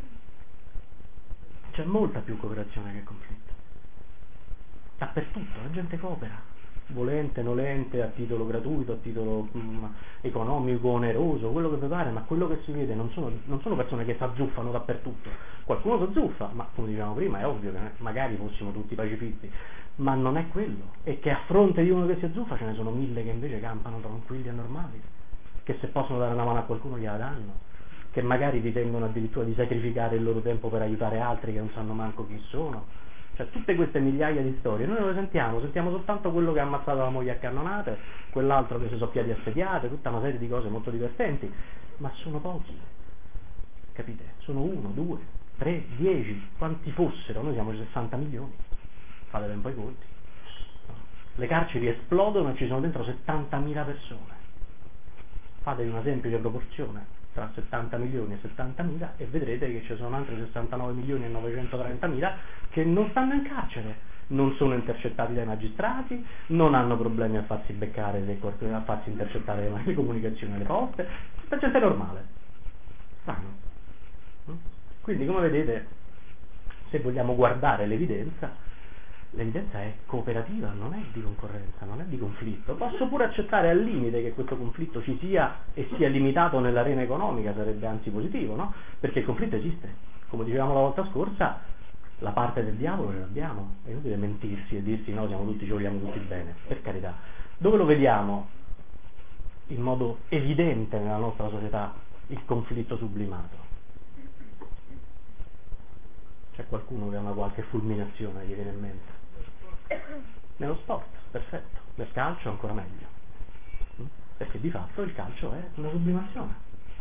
C'è molta più cooperazione che conflitto. Dappertutto, la gente coopera, volente, nolente, a titolo gratuito, a titolo economico, oneroso, quello che vi pare, ma quello che si vede non sono persone che si azzuffano dappertutto. Qualcuno si azzuffa, ma come dicevamo prima è ovvio che magari fossimo tutti pacifisti, ma non è quello, e che a fronte di uno che si azzuffa ce ne sono 1000 che invece campano tranquilli e normali, che se possono dare una mano a qualcuno gliela danno, che magari ritengono addirittura di sacrificare il loro tempo per aiutare altri che non sanno manco chi sono. Cioè, tutte queste migliaia di storie noi non le sentiamo soltanto quello che ha ammazzato la moglie a cannonate, quell'altro che si sono piedi assediate, tutta una serie di cose molto divertenti, ma sono pochi, capite? Sono 1, 2, 3, 10, quanti fossero, noi siamo 60 milioni, fate un po' i conti. Le carceri esplodono e ci sono dentro 70.000 persone, fatevi una semplice proporzione tra 70 milioni e 70.000 e vedrete che ci sono altri 69 milioni e 930.000 che non stanno in carcere, non sono intercettati dai magistrati, non hanno problemi a farsi beccare, a farsi intercettare le comunicazioni alle poste, tutta gente normale, strano. Quindi, come vedete, se vogliamo guardare l'evidenza è cooperativa, non è di concorrenza, non è di conflitto. Posso pure accettare al limite che questo conflitto ci sia e sia limitato nell'arena economica, sarebbe anzi positivo, no? Perché il conflitto esiste. Come dicevamo la volta scorsa, la parte del diavolo ce l'abbiamo, è inutile mentirsi e dirsi no, ci vogliamo tutti bene, per carità. Dove lo vediamo in modo evidente nella nostra società il conflitto sublimato? C'è qualcuno che ha una qualche fulminazione gli viene in mente? Nello sport, perfetto, nel calcio ancora meglio, perché di fatto il calcio è una sublimazione.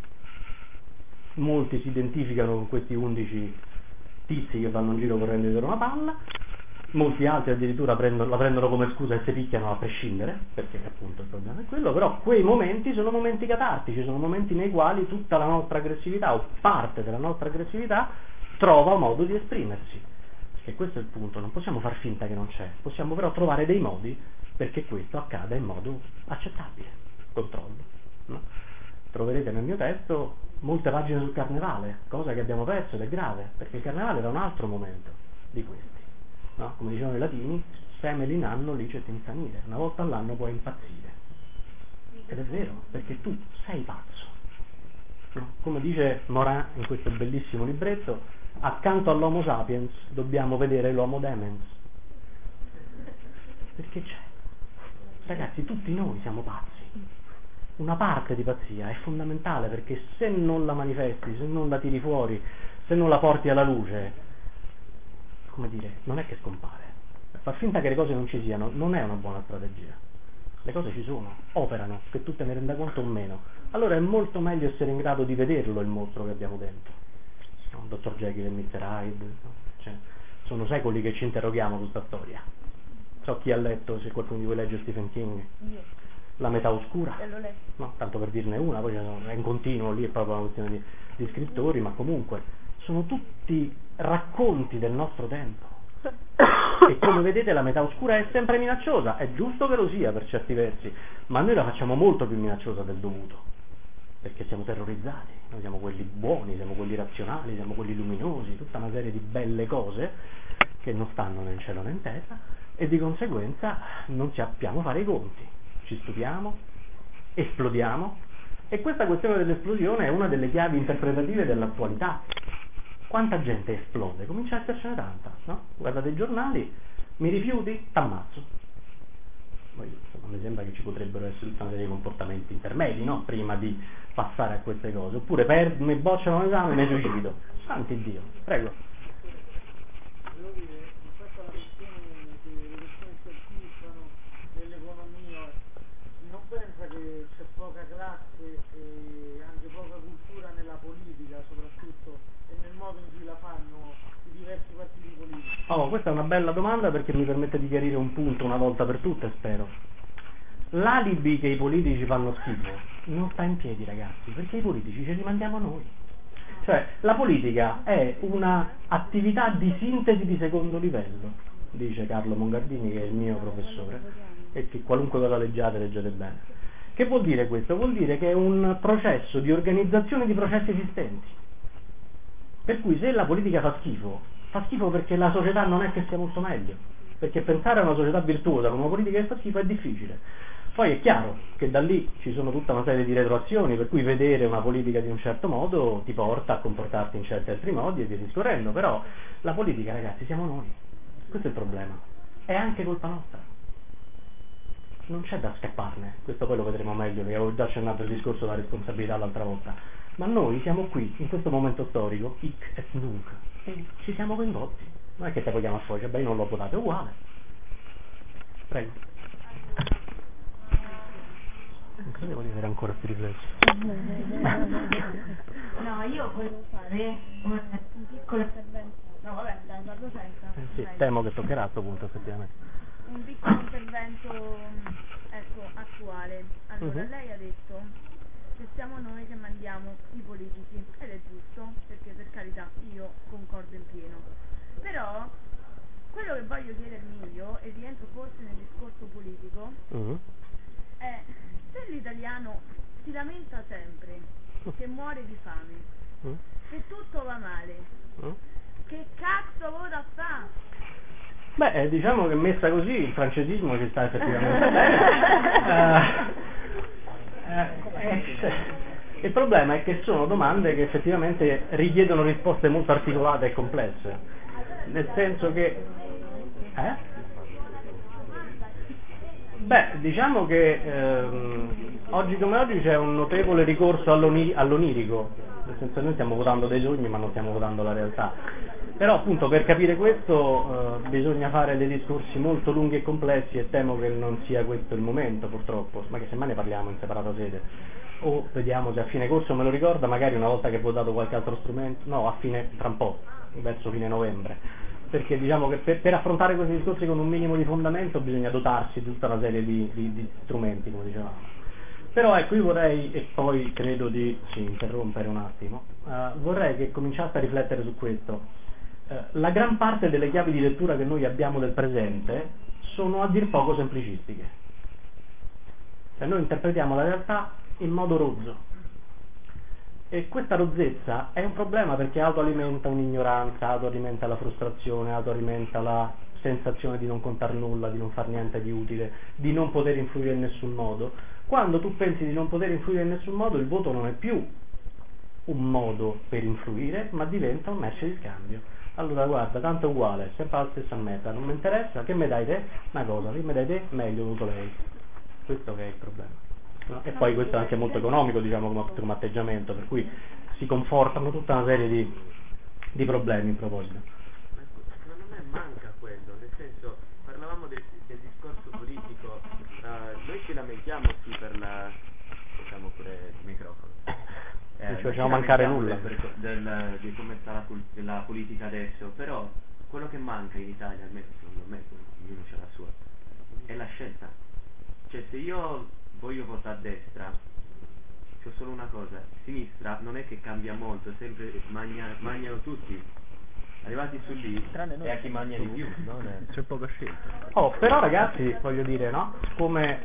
Molti si identificano con questi 11 tizi che vanno in giro correndo dietro una palla, molti altri addirittura la prendono come scusa e si picchiano a prescindere, perché appunto il problema è quello. Però quei momenti sono momenti catartici, sono momenti nei quali tutta la nostra aggressività o parte della nostra aggressività trova modo di esprimersi. E questo è il punto, non possiamo far finta che non c'è, possiamo però trovare dei modi perché questo accada in modo accettabile. Controllo, no? Troverete nel mio testo molte pagine sul carnevale, cosa che abbiamo perso ed è grave, perché il carnevale era un altro momento di questi, no? Come dicevano i latini, semel in anno licet insanire, una volta all'anno puoi impazzire, ed è vero, perché tu sei pazzo, no? Come dice Morin in questo bellissimo libretto, accanto all'Homo sapiens dobbiamo vedere l'Homo demens, perché c'è, ragazzi, tutti noi siamo pazzi. Una parte di pazzia è fondamentale, perché se non la manifesti, se non la tiri fuori, se non la porti alla luce, come dire, non è che scompare. Far finta che le cose non ci siano non è una buona strategia. Le cose ci sono, operano, che tu te ne renda conto o meno. Allora è molto meglio essere in grado di vederlo il mostro che abbiamo dentro. Dr. Jekyll e Mr. Hyde, cioè, sono secoli che ci interroghiamo su questa storia. So chi ha letto, se qualcuno di voi legge Stephen King, La metà oscura, no, tanto per dirne una, poi è in continuo, lì è proprio una questione di scrittori, ma comunque sono tutti racconti del nostro tempo. E come vedete la metà oscura è sempre minacciosa, è giusto che lo sia per certi versi, ma noi la facciamo molto più minacciosa del dovuto, perché siamo terrorizzati. Noi siamo quelli buoni, siamo quelli razionali, siamo quelli luminosi, tutta una serie di belle cose che non stanno né in cielo né in terra, e di conseguenza non sappiamo fare i conti, ci stupiamo, esplodiamo, e questa questione dell'esplosione è una delle chiavi interpretative dell'attualità. Quanta gente esplode? Comincia a essercene tanta, no? Guardate i giornali, Mi rifiuti? T'ammazzo. Poi, insomma, mi sembra che ci potrebbero essere tutta una serie di comportamenti intermedi, no? Prima di passare a queste cose. Oppure mi bocciano l'esame, mi suicido. Santi Dio, prego. Volevo dire, rispetto alla questione che le persone si acquistano nell'economia, non pensa che c'è poca classe e anche poca cultura nella politica, soprattutto, e nel modo in cui la fanno i diversi partiti politici? Oh, questa è una bella domanda perché mi permette di chiarire un punto una volta per tutte, spero. L'alibi che i politici fanno schifo non sta in piedi, ragazzi, perché i politici ce li mandiamo noi. Cioè, la politica è una attività di sintesi di secondo livello, dice Carlo Mongardini, che è il mio professore, e che qualunque cosa leggete bene. Che vuol dire questo? Vuol dire che è un processo di organizzazione di processi esistenti. Per cui se la politica fa schifo perché la società non è che sia molto meglio, perché pensare a una società virtuosa con una politica che fa schifo è difficile. Poi è chiaro che da lì ci sono tutta una serie di retroazioni, per cui vedere una politica di un certo modo ti porta a comportarti in certi altri modi e via discorrendo, però la politica, ragazzi, siamo noi. Questo è il problema. È anche colpa nostra. Non c'è da scapparne, questo poi lo vedremo meglio, perché avevo già accennato il discorso della responsabilità l'altra volta. Ma noi siamo qui, in questo momento storico, hic et nunc, e ci siamo coinvolti. Non è che te vogliamo fuori, beh, io non l'ho votato, è uguale. Prego. Cosa devo dire ancora più riflesso? No, io volevo fare un piccolo intervento. No, vabbè, dai, parlo senza. Sì, temo che toccherà a questo punto, effettivamente. Un piccolo intervento, ecco, attuale. Allora, lei ha detto che siamo noi che mandiamo i politici, ed è giusto, perché per carità io concordo in pieno. Però quello che voglio chiedermi io, e rientro forse nel discorso politico, è se l'italiano si lamenta sempre che muore di fame, che tutto va male, che cazzo vota a fa? Beh, diciamo che messa così il francesismo ci sta effettivamente bene. Il problema è che sono domande che effettivamente richiedono risposte molto articolate e complesse, nel senso che beh, diciamo che oggi come oggi c'è un notevole ricorso all'onirico, nel senso che noi stiamo votando dei sogni ma non stiamo votando la realtà. Però appunto per capire questo bisogna fare dei discorsi molto lunghi e complessi e temo che non sia questo il momento, purtroppo, ma che semmai ne parliamo in separata sede. O vediamo se a fine corso me lo ricorda, magari una volta che ho votato qualche altro strumento, no, tra un po', verso fine novembre. Perché diciamo che per affrontare questi discorsi con un minimo di fondamento bisogna dotarsi di tutta una serie di strumenti, come dicevamo. Però ecco, io vorrei, e poi credo di interrompere un attimo, vorrei che cominciaste a riflettere su questo. La gran parte delle chiavi di lettura che noi abbiamo del presente sono a dir poco semplicistiche. Cioè noi interpretiamo la realtà in modo rozzo. E questa rozzezza è un problema perché autoalimenta un'ignoranza, autoalimenta la frustrazione, autoalimenta la sensazione di non contare nulla, di non far niente di utile, di non poter influire in nessun modo. Quando tu pensi di non poter influire in nessun modo, il voto non è più un modo per influire, ma diventa un merce di scambio. Allora guarda, tanto è uguale, sempre la stessa meta, non mi interessa, che mi dai te? Una cosa, che mi dai te? Meglio voto lei. Questo che è il problema. No? E poi questo è anche molto economico, diciamo, come atteggiamento, per cui si confortano tutta una serie di problemi in proposito. Secondo me manca quello, nel senso, parlavamo del discorso politico, noi ci lamentiamo sì per la, diciamo pure il microfono, non ci facciamo mancare nulla di come sta la politica adesso, però quello che manca in Italia, almeno secondo me, ognuno c'ha la sua, è la scelta. Cioè se io voglio votare a destra, c'ho solo una cosa, sinistra non è che cambia molto, sempre mangiano tutti, arrivati su lì e a chi mangia di più, c'è poca scelta. Però ragazzi, voglio dire, no? Come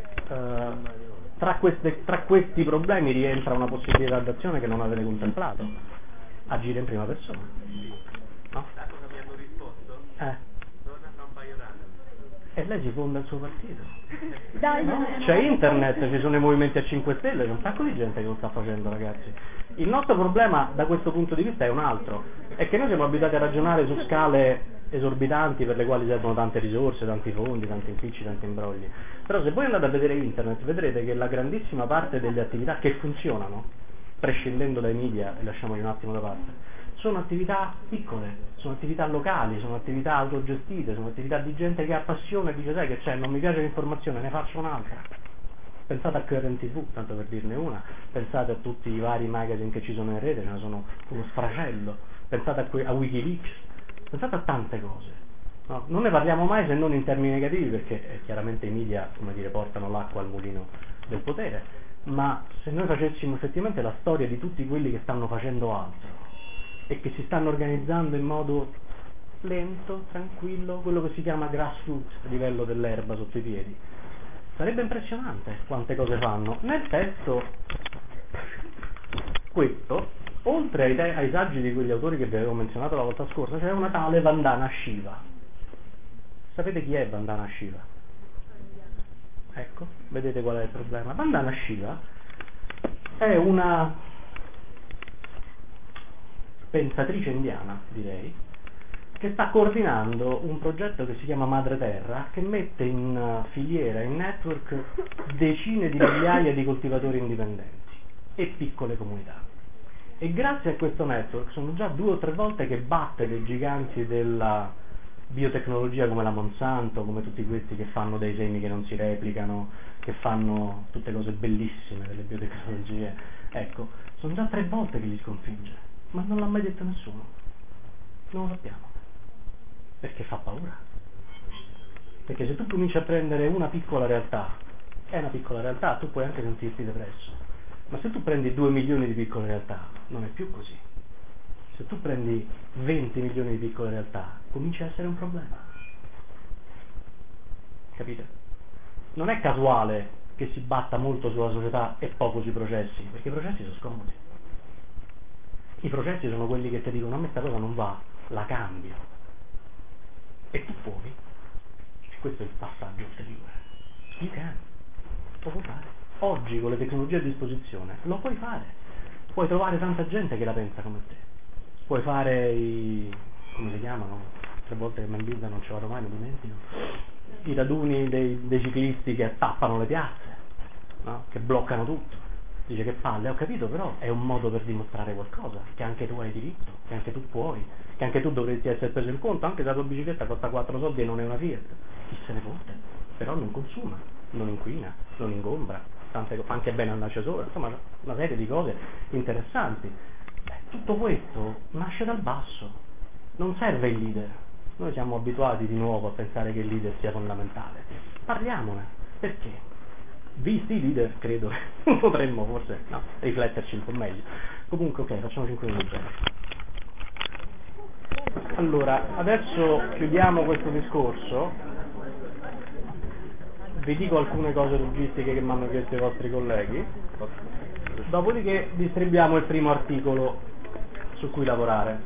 tra questi problemi rientra una possibilità d'azione che non avete contemplato, agire in prima persona, no? Sai cosa mi hanno risposto? Torna fra un paio d'anni. E lei si fonda il suo partito. Dai, No? C'è internet, ci sono i movimenti a 5 Stelle, c'è un sacco di gente che lo sta facendo, ragazzi. Il nostro problema da questo punto di vista è un altro, è che noi siamo abituati a ragionare su scale esorbitanti per le quali servono tante risorse, tanti fondi, tanti impicci, tanti imbrogli. Però se voi andate a vedere internet vedrete che la grandissima parte delle attività che funzionano, prescindendo dai media e lasciamoli un attimo da parte, sono attività piccole, sono attività locali, sono attività autogestite, sono attività di gente che ha passione e dice sai che c'è, non mi piace l'informazione, ne faccio un'altra. Pensate a Current TV, tanto per dirne una, pensate a tutti i vari magazine che ci sono in rete, ce ne sono uno sfracello, pensate a Wikileaks, pensate a tante cose. No? Non ne parliamo mai se non in termini negativi perché chiaramente i media, come dire, portano l'acqua al mulino del potere, ma se noi facessimo effettivamente la storia di tutti quelli che stanno facendo altro e che si stanno organizzando in modo lento, tranquillo, quello che si chiama grassroots, a livello dell'erba sotto i piedi, sarebbe impressionante quante cose fanno. Nel testo questo, oltre ai saggi di quegli autori che vi avevo menzionato la volta scorsa, c'è una tale Vandana Shiva. Sapete chi è Vandana Shiva? Ecco, vedete qual è il problema. Vandana Shiva è una pensatrice indiana, direi, che sta coordinando un progetto che si chiama Madre Terra, che mette in filiera, in network, decine di migliaia di coltivatori indipendenti e piccole comunità. E grazie a questo network sono già 2 o 3 volte che batte dei giganti della biotecnologia come la Monsanto, come tutti questi che fanno dei semi che non si replicano, che fanno tutte cose bellissime delle biotecnologie. Ecco, sono già 3 volte che li sconfigge. Ma non l'ha mai detto nessuno, non lo sappiamo, perché fa paura, perché se tu cominci a prendere una piccola realtà, è una piccola realtà, tu puoi anche sentirti depresso, ma se tu prendi 2 milioni di piccole realtà, non è più così. Se tu prendi 20 milioni di piccole realtà, comincia a essere un problema, capite? Non è casuale che si batta molto sulla società e poco sui processi, perché i processi sono scomodi. I processi sono quelli che ti dicono a me questa cosa non va, la cambio. E tu puoi. E questo è il passaggio ulteriore. You can. Lo puoi fare. Oggi con le tecnologie a disposizione lo puoi fare. Puoi trovare tanta gente che la pensa come te. Puoi fare come si chiamano? 3 volte che mi invita non ci vado mai, mi dimentico. I raduni dei ciclisti che tappano le piazze, no? Che bloccano tutto. Dice che palle, ho capito, però è un modo per dimostrare qualcosa, che anche tu hai diritto, che anche tu puoi, che anche tu dovresti essere preso in conto, anche se la tua bicicletta costa 4 soldi e non è una Fiat, chi se ne fotte, però non consuma, non inquina, non ingombra, fa anche bene andarci sopra, insomma una serie di cose interessanti. Tutto questo nasce dal basso, non serve il leader, noi siamo abituati di nuovo a pensare che il leader sia fondamentale, parliamone, perché? Visti i leader, credo, potremmo forse rifletterci un po' meglio. Comunque, ok, facciamo 5 minuti. Allora, adesso chiudiamo questo discorso. Vi dico alcune cose logistiche che mi hanno chiesto i vostri colleghi. Dopodiché distribuiamo il primo articolo su cui lavorare.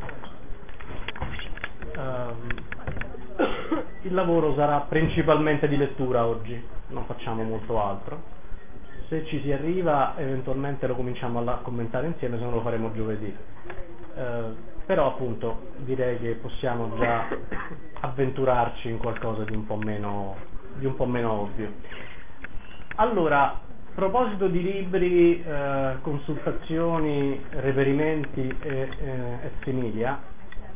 Il lavoro sarà principalmente di lettura oggi. Non facciamo molto altro. Se ci si arriva eventualmente lo cominciamo a commentare insieme, se no lo faremo giovedì. Però appunto direi che possiamo già avventurarci in qualcosa di un po' meno ovvio. Allora, a proposito di libri, consultazioni, reperimenti e similia,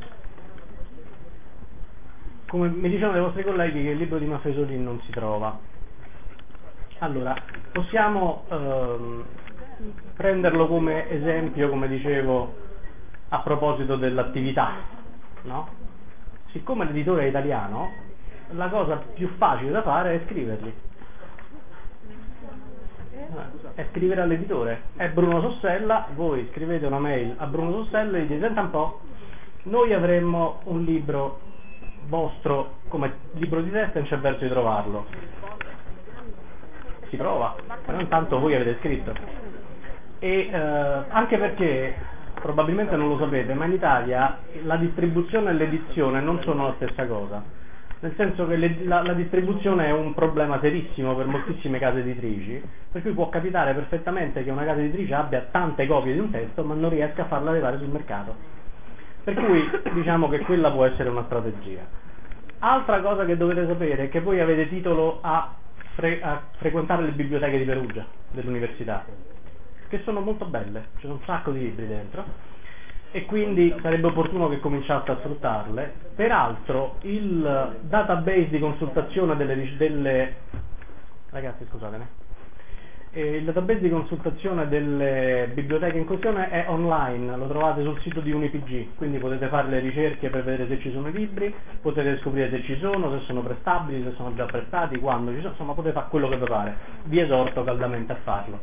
come mi dicevano i vostri colleghi che il libro di Maffesoli non si trova. Allora, possiamo prenderlo come esempio, come dicevo, a proposito dell'attività, no? Siccome l'editore è italiano, la cosa più facile da fare è scriverli. È scrivere all'editore. È Bruno Sossella, voi scrivete una mail a Bruno Sossella e gli dite: senta un po', noi avremmo un libro vostro come libro di testa e non c'è verso di trovarlo. Si prova, però intanto voi avete scritto. E anche perché probabilmente non lo sapete, ma in Italia la distribuzione e l'edizione non sono la stessa cosa, nel senso che la distribuzione è un problema serissimo per moltissime case editrici, per cui può capitare perfettamente che una casa editrice abbia tante copie di un testo ma non riesca a farla arrivare sul mercato, per cui diciamo che quella può essere una strategia. Altra cosa che dovete sapere è che voi avete titolo a frequentare le biblioteche di Perugia, dell'università, che sono molto belle, c'è un sacco di libri dentro, e quindi sarebbe opportuno che cominciaste a sfruttarle. Peraltro il database di consultazione ragazzi scusatemi, il database di consultazione delle biblioteche in questione è online, lo trovate sul sito di UniPG, quindi potete fare le ricerche per vedere se ci sono i libri, potete scoprire se ci sono, se sono prestabili, se sono già prestati, quando ci sono, insomma potete fare quello che vi pare. Vi esorto caldamente a farlo.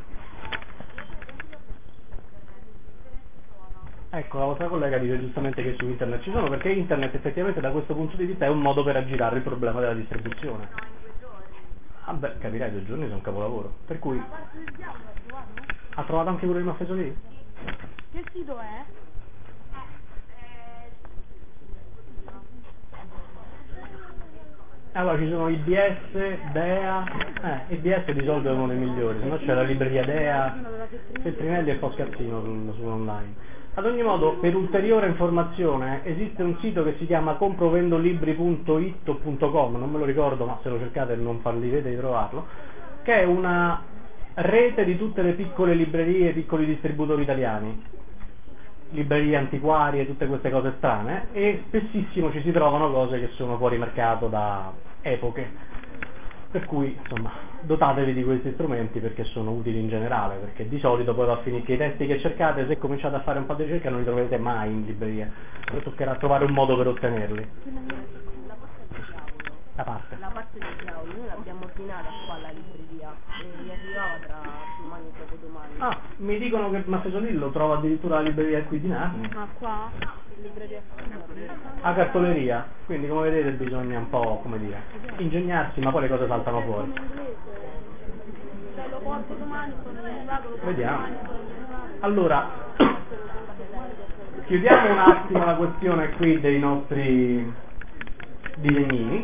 Ecco, la vostra collega dice giustamente che su internet ci sono, perché internet effettivamente da questo punto di vista è un modo per aggirare il problema della distribuzione. Ah beh, capirai, 2 giorni sono un capolavoro. Per cui... Ha trovato anche quello di Maffeso lì? Che sito è? Allora ci sono IBS, DEA, IBS di solito è uno dei migliori, se no c'è la libreria DEA, Feltrinelli e un po' scarsino su online. Ad ogni modo, per ulteriore informazione, esiste un sito che si chiama comprovendolibri.it.com, non me lo ricordo, ma se lo cercate non fallirete di trovarlo, che è una rete di tutte le piccole librerie e piccoli distributori italiani, librerie antiquarie, tutte queste cose strane, e spessissimo ci si trovano cose che sono fuori mercato da epoche. Per cui, insomma, dotatevi di questi strumenti perché sono utili in generale, perché di solito poi va a finire che i testi che cercate, se cominciate a fare un po' di ricerca, non li troverete mai in libreria, poi toccherà trovare un modo per ottenerli. La parte di diavolo, noi l'abbiamo ordinata qua alla libreria e mi arrivava tra domani e dopodomani. Ah, mi dicono che Maffesolillo trova addirittura la libreria qui di Narni. Ma qua? Libreria A cartoleria, quindi come vedete bisogna un po', come dire, ingegnarsi, ma poi le cose saltano fuori. Lo porto domani, sono arrivato, Vediamo. Allora, chiudiamo un attimo la questione qui dei nostri disegnini.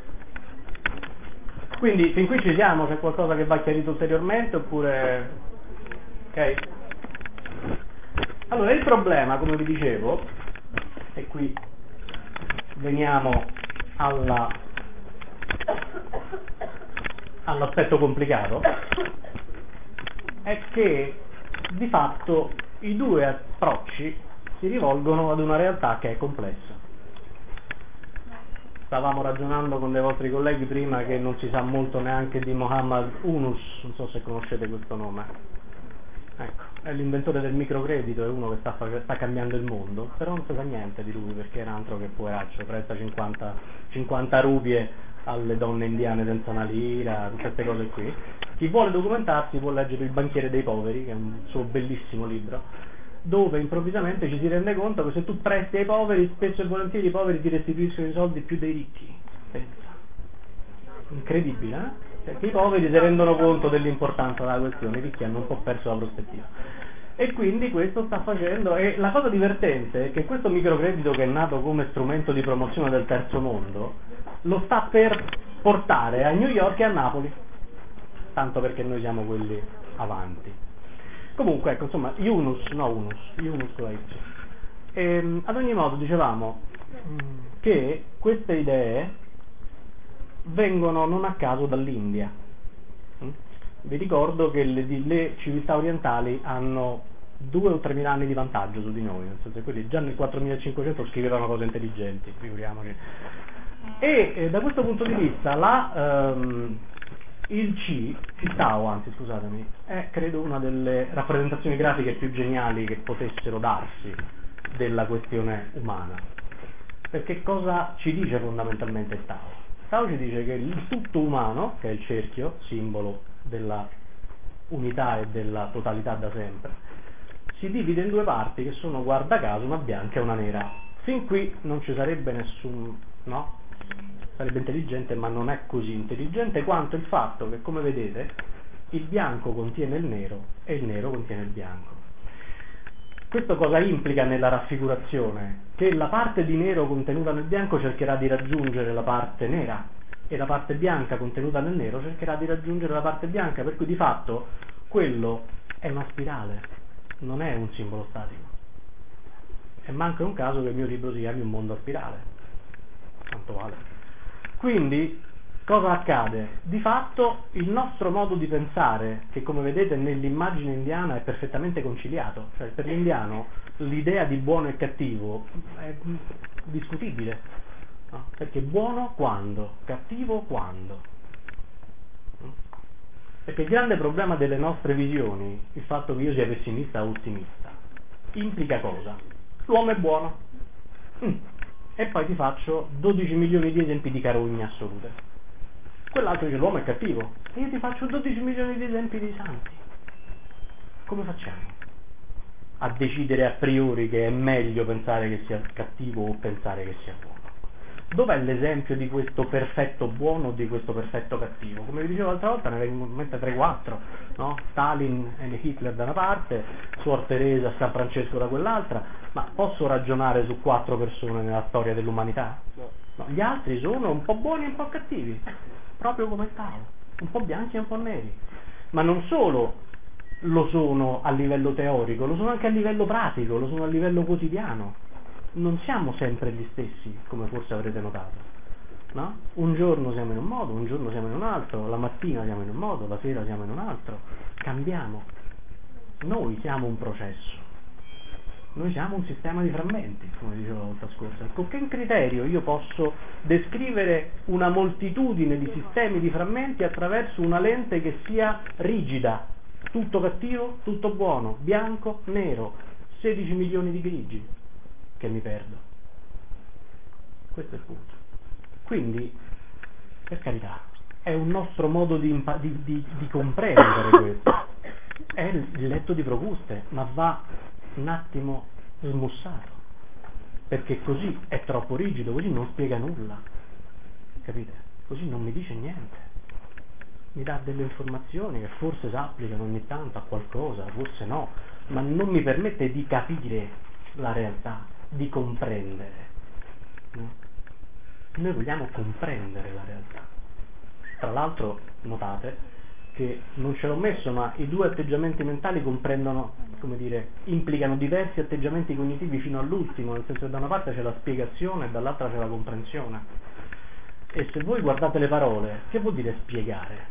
Quindi fin qui ci siamo, c'è qualcosa che va chiarito ulteriormente oppure... Ok? Allora il problema, come vi dicevo, e qui veniamo all'aspetto complicato, è che di fatto i due approcci si rivolgono ad una realtà che è complessa. Stavamo ragionando con dei vostri colleghi prima che non si sa molto neanche di Muhammad Yunus, non so se conoscete questo nome. Ecco, è l'inventore del microcredito, è uno che sta cambiando il mondo, però non si sa niente di lui perché è un altro che poveraccio, presta 50 rupie alle donne indiane senza una lira, tutte queste cose qui. Chi vuole documentarsi può leggere Il banchiere dei poveri, che è un suo bellissimo libro, dove improvvisamente ci si rende conto che se tu presti ai poveri, spesso e volentieri i poveri ti restituiscono i soldi più dei ricchi. Pensa. Incredibile, eh? Perché i poveri si rendono conto dell'importanza della questione, i ricchi hanno un po' perso la prospettiva. E quindi questo sta facendo, e la cosa divertente è che questo microcredito, che è nato come strumento di promozione del terzo mondo, lo sta per portare a New York e a Napoli, tanto perché noi siamo quelli avanti. Comunque, ecco, insomma, Yunus con la Y. Ad ogni modo, dicevamo che queste idee vengono non a caso dall'India. Vi ricordo che le civiltà orientali hanno 2 o 3 mila anni di vantaggio su di noi, nel senso che quelli già nel 4500 scrivevano cose intelligenti, figuriamoci. E da questo punto di vista il Tao, anzi scusatemi, è credo una delle rappresentazioni grafiche più geniali che potessero darsi della questione umana. Perché cosa ci dice fondamentalmente il Tao? Il Tao ci dice che il tutto umano, che è il cerchio, simbolo della unità e della totalità da sempre, si divide in 2 parti che sono, guarda caso, una bianca e una nera. Fin qui non ci sarebbe nessun... no? Sarebbe intelligente, ma non è così intelligente quanto il fatto che, come vedete, il bianco contiene il nero e il nero contiene il bianco. Questo cosa implica nella raffigurazione? Che la parte di nero contenuta nel bianco cercherà di raggiungere la parte nera e la parte bianca contenuta nel nero cercherà di raggiungere la parte bianca, per cui di fatto quello è una spirale, non è un simbolo statico. E manca un caso che il mio libro si chiami Un mondo a spirale, tanto vale. Quindi cosa accade? Di fatto il nostro modo di pensare, che come vedete nell'immagine indiana è perfettamente conciliato, cioè per l'indiano l'idea di buono e cattivo è discutibile, no? Perché buono quando? Cattivo quando? Perché il grande problema delle nostre visioni, il fatto che io sia pessimista o ottimista, implica cosa? L'uomo è buono. E poi ti faccio 12 milioni di esempi di carogne assolute. Quell'altro dice l'uomo è cattivo. E io ti faccio 12 milioni di esempi di santi. Come facciamo a decidere a priori che è meglio pensare che sia cattivo o pensare che sia buono? Dov'è l'esempio di questo perfetto buono o di questo perfetto cattivo? Come vi dicevo l'altra volta, ne vengono in mente 3-4, no? Stalin e Hitler da una parte, Suor Teresa, San Francesco da quell'altra, ma posso ragionare su 4 persone nella storia dell'umanità? No, gli altri sono un po' buoni e un po' cattivi, proprio come il Tao, un po' bianchi e un po' neri. Ma non solo lo sono a livello teorico, lo sono anche a livello pratico, lo sono a livello quotidiano. Non siamo sempre gli stessi, come forse avrete notato, no? Un giorno siamo in un modo, un giorno siamo in un altro, la mattina siamo in un modo, la sera siamo in un altro, cambiamo. Noi siamo un processo, noi siamo un sistema di frammenti, come dicevo la volta scorsa. Con che criterio io posso descrivere una moltitudine di sistemi di frammenti attraverso una lente che sia rigida, tutto cattivo, tutto buono, bianco, nero, 16 milioni di grigi? Che mi perdo. Questo è il punto. Quindi, per carità, è un nostro modo di comprendere questo. È il letto di Procuste, ma va un attimo smussato, perché così è troppo rigido, così non spiega nulla, capite? Così non mi dice niente. Mi dà delle informazioni che forse si applicano ogni tanto a qualcosa, forse no, ma non mi permette di capire la realtà, di comprendere, no? Noi vogliamo comprendere la realtà. Tra l'altro notate che non ce l'ho messo, ma i due atteggiamenti mentali comprendono, come dire, implicano diversi atteggiamenti cognitivi fino all'ultimo, nel senso che da una parte c'è la spiegazione e dall'altra c'è la comprensione. E se voi guardate le parole, che vuol dire spiegare?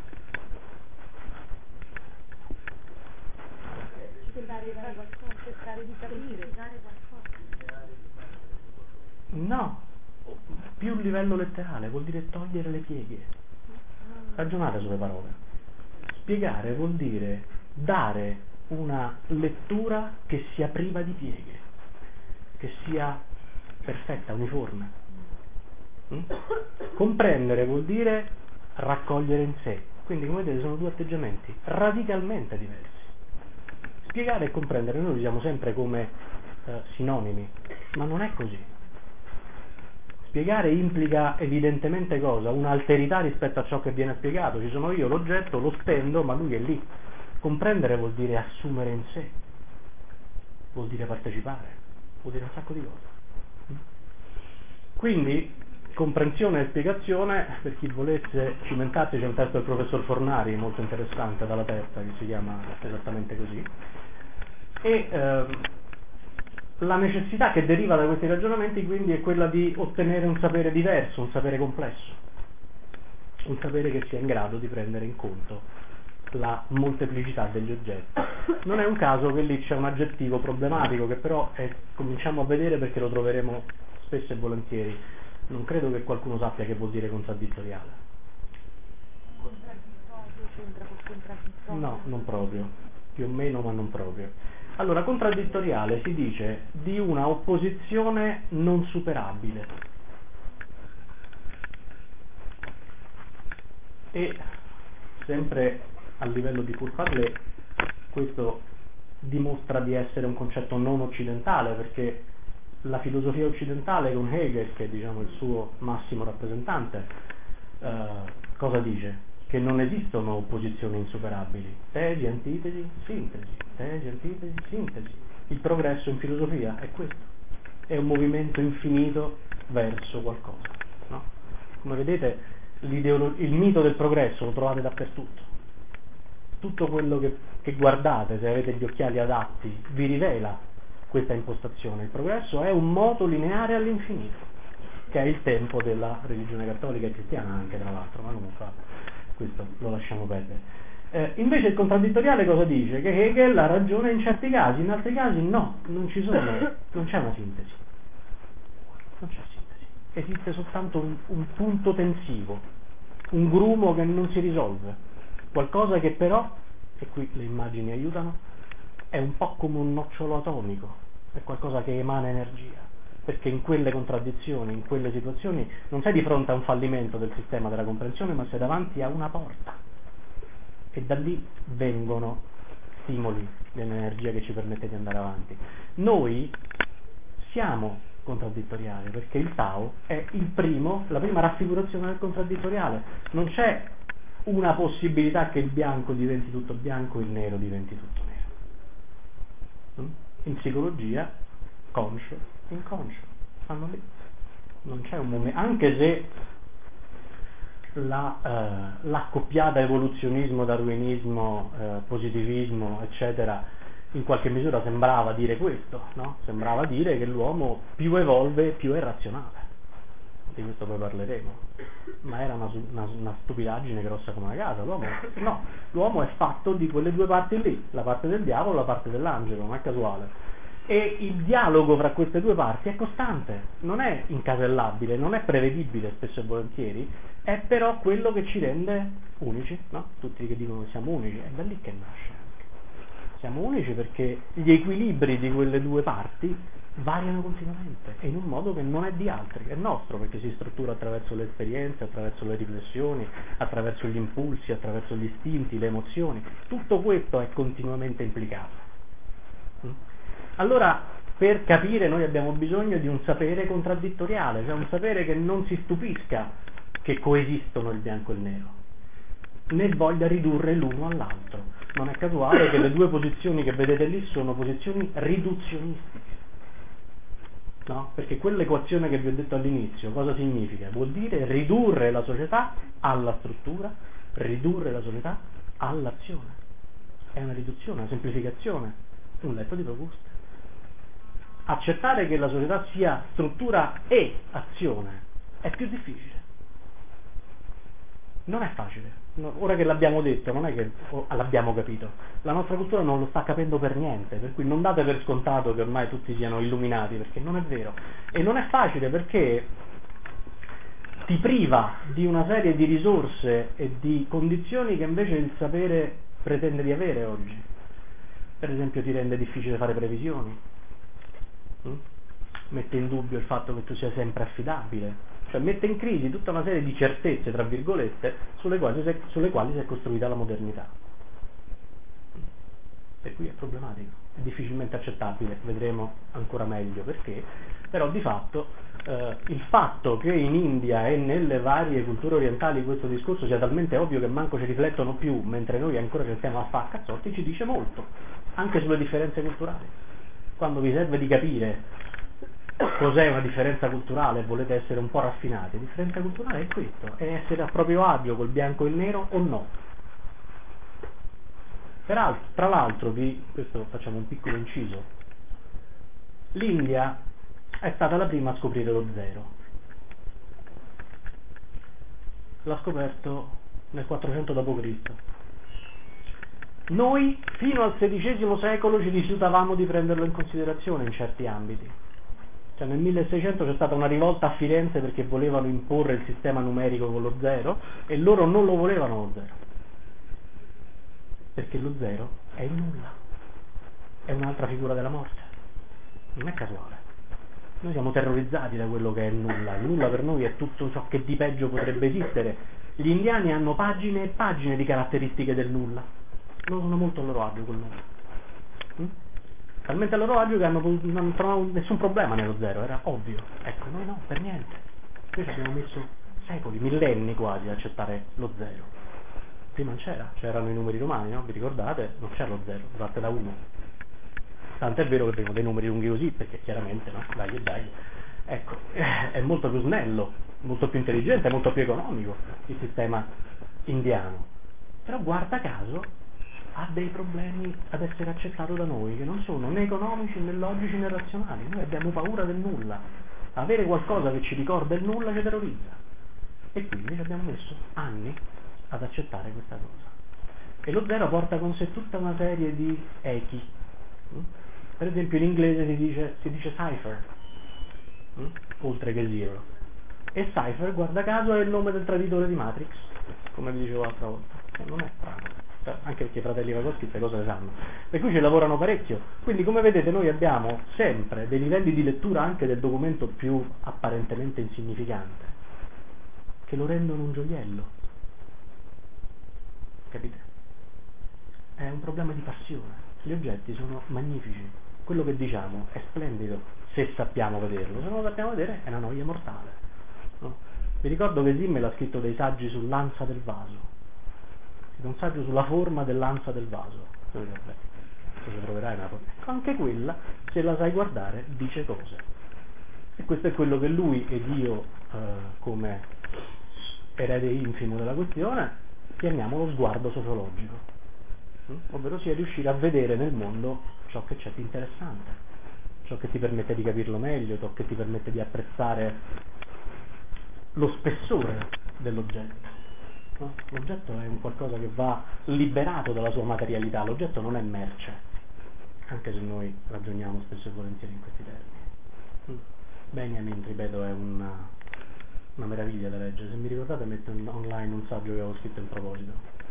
Cercare di capire, dare qualcosa. No, più livello letterale, vuol dire togliere le pieghe. Ragionate sulle parole. Spiegare vuol dire dare una lettura che sia priva di pieghe, che sia perfetta, uniforme. Comprendere vuol dire raccogliere in sé. Quindi, come vedete, sono due atteggiamenti radicalmente diversi. Spiegare e comprendere noi li usiamo sempre come sinonimi, ma non è così. Spiegare implica evidentemente cosa? Un'alterità rispetto a ciò che viene spiegato. Ci sono io, l'oggetto, lo stendo, ma lui è lì. Comprendere vuol dire assumere in sé, vuol dire partecipare, vuol dire un sacco di cose. Quindi comprensione e spiegazione, per chi volesse cimentarsi, c'è un testo del professor Fornari molto interessante dalla terza che si chiama esattamente così, e la necessità che deriva da questi ragionamenti quindi è quella di ottenere un sapere diverso, un sapere complesso, un sapere che sia in grado di prendere in conto la molteplicità degli oggetti. Non è un caso che lì c'è un aggettivo problematico che però cominciamo a vedere perché lo troveremo spesso e volentieri. Non credo che qualcuno sappia che vuol dire contraddittoriale. Contraddittorio, c'entra col contraddittorio? No, non proprio, più o meno, ma non proprio. Allora, contraddittoriale si dice di una opposizione non superabile. E sempre a livello di Pourparlers, questo dimostra di essere un concetto non occidentale, perché la filosofia occidentale con Hegel, che è diciamo il suo massimo rappresentante, cosa dice? Che non esistono opposizioni insuperabili, tesi, antitesi, sintesi, tesi, antitesi, sintesi. Il progresso in filosofia è questo, è un movimento infinito verso qualcosa, no? Come vedete il mito del progresso lo trovate dappertutto. Tutto quello che guardate, se avete gli occhiali adatti, vi rivela questa impostazione. Il progresso è un moto lineare all'infinito. che è il tempo della religione cattolica e cristiana anche, tra l'altro, ma comunque questo lo lasciamo perdere. Invece il contraddittoriale cosa dice? Che Hegel ha ragione in certi casi, in altri casi no, non c'è una sintesi. Non c'è sintesi. Esiste soltanto un punto tensivo, un grumo che non si risolve, qualcosa che però, e qui le immagini aiutano, è un po' come un nocciolo atomico, è qualcosa che emana energia, perché in quelle contraddizioni, in quelle situazioni non sei di fronte a un fallimento del sistema della comprensione, ma sei davanti a una porta. E da lì vengono stimoli dell'energia che ci permette di andare avanti. Noi siamo contraddittoriali perché il Tao è la prima raffigurazione del contraddittoriale. Non c'è una possibilità che il bianco diventi tutto bianco e il nero diventi tutto nero. In psicologia, conscio, inconscio, stanno lì. Non c'è un momento, anche se l'accoppiata evoluzionismo, darwinismo, positivismo, eccetera, in qualche misura sembrava dire questo, no? Sembrava dire che l'uomo più evolve più è razionale. Di questo poi parleremo. Ma era una stupidaggine grossa come una casa. L'uomo è fatto di quelle due parti lì, la parte del diavolo e la parte dell'angelo, non è casuale. E il dialogo fra queste due parti è costante, non è incasellabile, non è prevedibile spesso e volentieri, è però quello che ci rende unici, no? Tutti che dicono che siamo unici, è da lì che nasce anche. Siamo unici perché gli equilibri di quelle due parti variano continuamente e in un modo che non è di altri, è nostro, perché si struttura attraverso le esperienze, attraverso le riflessioni, attraverso gli impulsi, attraverso gli istinti, le emozioni. Tutto questo è continuamente implicato. Allora, per capire noi abbiamo bisogno di un sapere contraddittoriale, cioè un sapere che non si stupisca che coesistono il bianco e il nero, né voglia ridurre l'uno all'altro. Non è casuale che le due posizioni che vedete lì sono posizioni riduzionistiche, no? Perché quell'equazione che vi ho detto all'inizio, cosa significa? Vuol dire ridurre la società alla struttura, ridurre la società all'azione. È una riduzione, una semplificazione, un letto di Procuste. Accettare che la società sia struttura e azione è più difficile. Non è facile. Ora che l'abbiamo detto, non è che l'abbiamo capito. La nostra cultura non lo sta capendo per niente, per cui non date per scontato che ormai tutti siano illuminati, perché non è vero. E non è facile perché ti priva di una serie di risorse e di condizioni che invece il sapere pretende di avere oggi. Per esempio ti rende difficile fare previsioni, mette in dubbio il fatto che tu sia sempre affidabile, cioè mette in crisi tutta una serie di certezze, tra virgolette, sulle quali si è costruita la modernità. Per cui è problematico, è difficilmente accettabile, vedremo ancora meglio perché, però di fatto il fatto che in India e nelle varie culture orientali questo discorso sia talmente ovvio che manco ci riflettono più, mentre noi ancora restiamo a fare cazzotti, ci dice molto, anche sulle differenze culturali. Quando vi serve di capire cos'è una differenza culturale e volete essere un po' raffinati, la differenza culturale è questo, è essere a proprio agio col bianco e il nero o no. Peraltro, tra l'altro, questo facciamo un piccolo inciso, l'India è stata la prima a scoprire lo zero. L'ha scoperto nel 400 d.C. Noi fino al XVI secolo ci rifiutavamo di prenderlo in considerazione in certi ambiti. Cioè nel 1600 c'è stata una rivolta a Firenze perché volevano imporre il sistema numerico con lo zero e loro non lo volevano lo zero. Perché lo zero è il nulla, è un'altra figura della morte, non è casuale. Noi siamo terrorizzati da quello che è il nulla per noi è tutto ciò che di peggio potrebbe esistere. Gli indiani hanno pagine e pagine di caratteristiche del nulla, non sono molto a loro agio col nulla. Talmente a loro agio che non trovano nessun problema nello zero, era ovvio. Ecco, noi no, per niente. Noi ci abbiamo messo secoli, millenni quasi ad accettare lo zero. Prima non c'erano i numeri romani, no? Vi ricordate? Non c'era lo zero, parte da 1. Tant'è vero che prima dei numeri lunghi così, perché chiaramente, no? Dai. Ecco, è molto più snello, molto più intelligente, molto più economico il sistema indiano. Però guarda caso ha dei problemi ad essere accettato da noi, che non sono né economici né logici né razionali. Noi abbiamo paura del nulla. Avere qualcosa che ci ricorda il nulla ci terrorizza. E quindi ci abbiamo messo anni ad accettare questa cosa. E lo zero porta con sé tutta una serie di echi. Per esempio in inglese si dice cipher, oltre che zero. E cipher, guarda caso, è il nome del traditore di Matrix, come vi dicevo l'altra volta. Non è strano. Anche perché i fratelli Wachowski queste cose le sanno, per cui ci lavorano parecchio. Quindi come vedete noi abbiamo sempre dei livelli di lettura anche del documento più apparentemente insignificante che lo rendono un gioiello, capite? È un problema di passione. Gli oggetti sono magnifici, quello che diciamo è splendido se sappiamo vederlo, se non lo sappiamo vedere è una noia mortale, no? Vi ricordo che Simmel ha scritto dei saggi sull'ansa del vaso, un saggio sulla forma dell'ansa del vaso. Vabbè, se troverai una forma. Anche quella, se la sai guardare, dice cose. E questo è quello che lui ed io, come erede infimo della questione, chiamiamo lo sguardo sociologico. Ovvero sia riuscire a vedere nel mondo ciò che c'è di interessante, ciò che ti permette di capirlo meglio, ciò che ti permette di apprezzare lo spessore dell'oggetto. No? L'oggetto è un qualcosa che va liberato dalla sua materialità, l'oggetto non è merce, anche se noi ragioniamo spesso e volentieri in questi termini. Benjamin, ripeto, è una meraviglia da leggere. Se mi ricordate metto online un saggio che avevo scritto in proposito.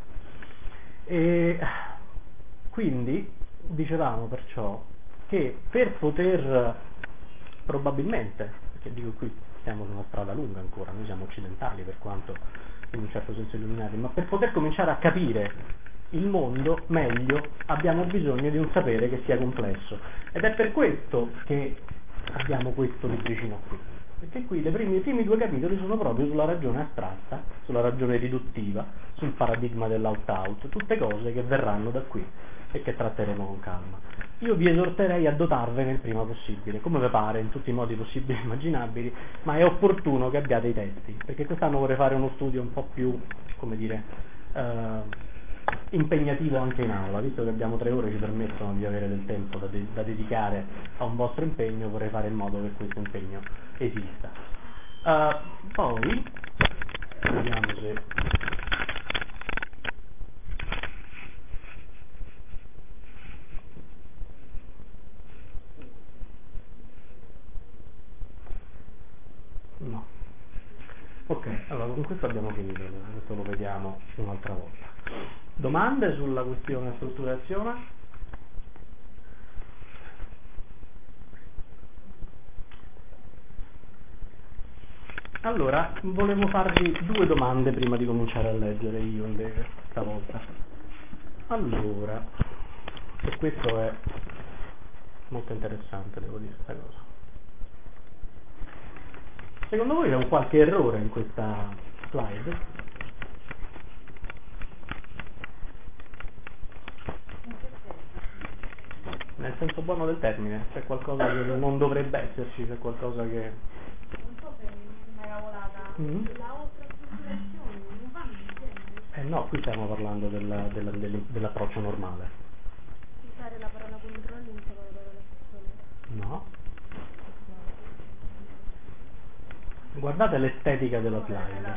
E quindi dicevamo perciò che per poter probabilmente, perché dico qui siamo su una strada lunga ancora, noi siamo occidentali per quanto in un certo senso illuminati, ma per poter cominciare a capire il mondo meglio abbiamo bisogno di un sapere che sia complesso, ed è per questo che abbiamo questo libricino qui, perché qui i primi due capitoli sono proprio sulla ragione astratta, sulla ragione riduttiva, sul paradigma dell'out-out, tutte cose che verranno da qui e che tratteremo con calma. Io vi esorterei a dotarvene il prima possibile, come vi pare, in tutti i modi possibili e immaginabili, ma è opportuno che abbiate i testi, perché quest'anno vorrei fare uno studio un po' più, come dire, impegnativo anche in aula, visto che abbiamo 3 ore che ci permettono di avere del tempo da dedicare a un vostro impegno, vorrei fare in modo che questo impegno esista. Poi, vediamo se... No. Ok, allora con questo abbiamo finito, questo lo vediamo un'altra volta. Domande sulla questione strutturazione? Allora, volevo farvi 2 domande prima di cominciare a leggere io invece, stavolta. Allora, e questo è molto interessante, devo dire questa cosa. Secondo voi c'è un qualche errore in questa slide? Nel senso buono del termine, c'è qualcosa che non dovrebbe esserci, c'è qualcosa che... Non so se mi era volata. La vostra strutturazione non vanno insieme? No, qui stiamo parlando dell'approccio normale. Usare la parola controllo insieme alla parola sezione. No. Guardate l'estetica della slide.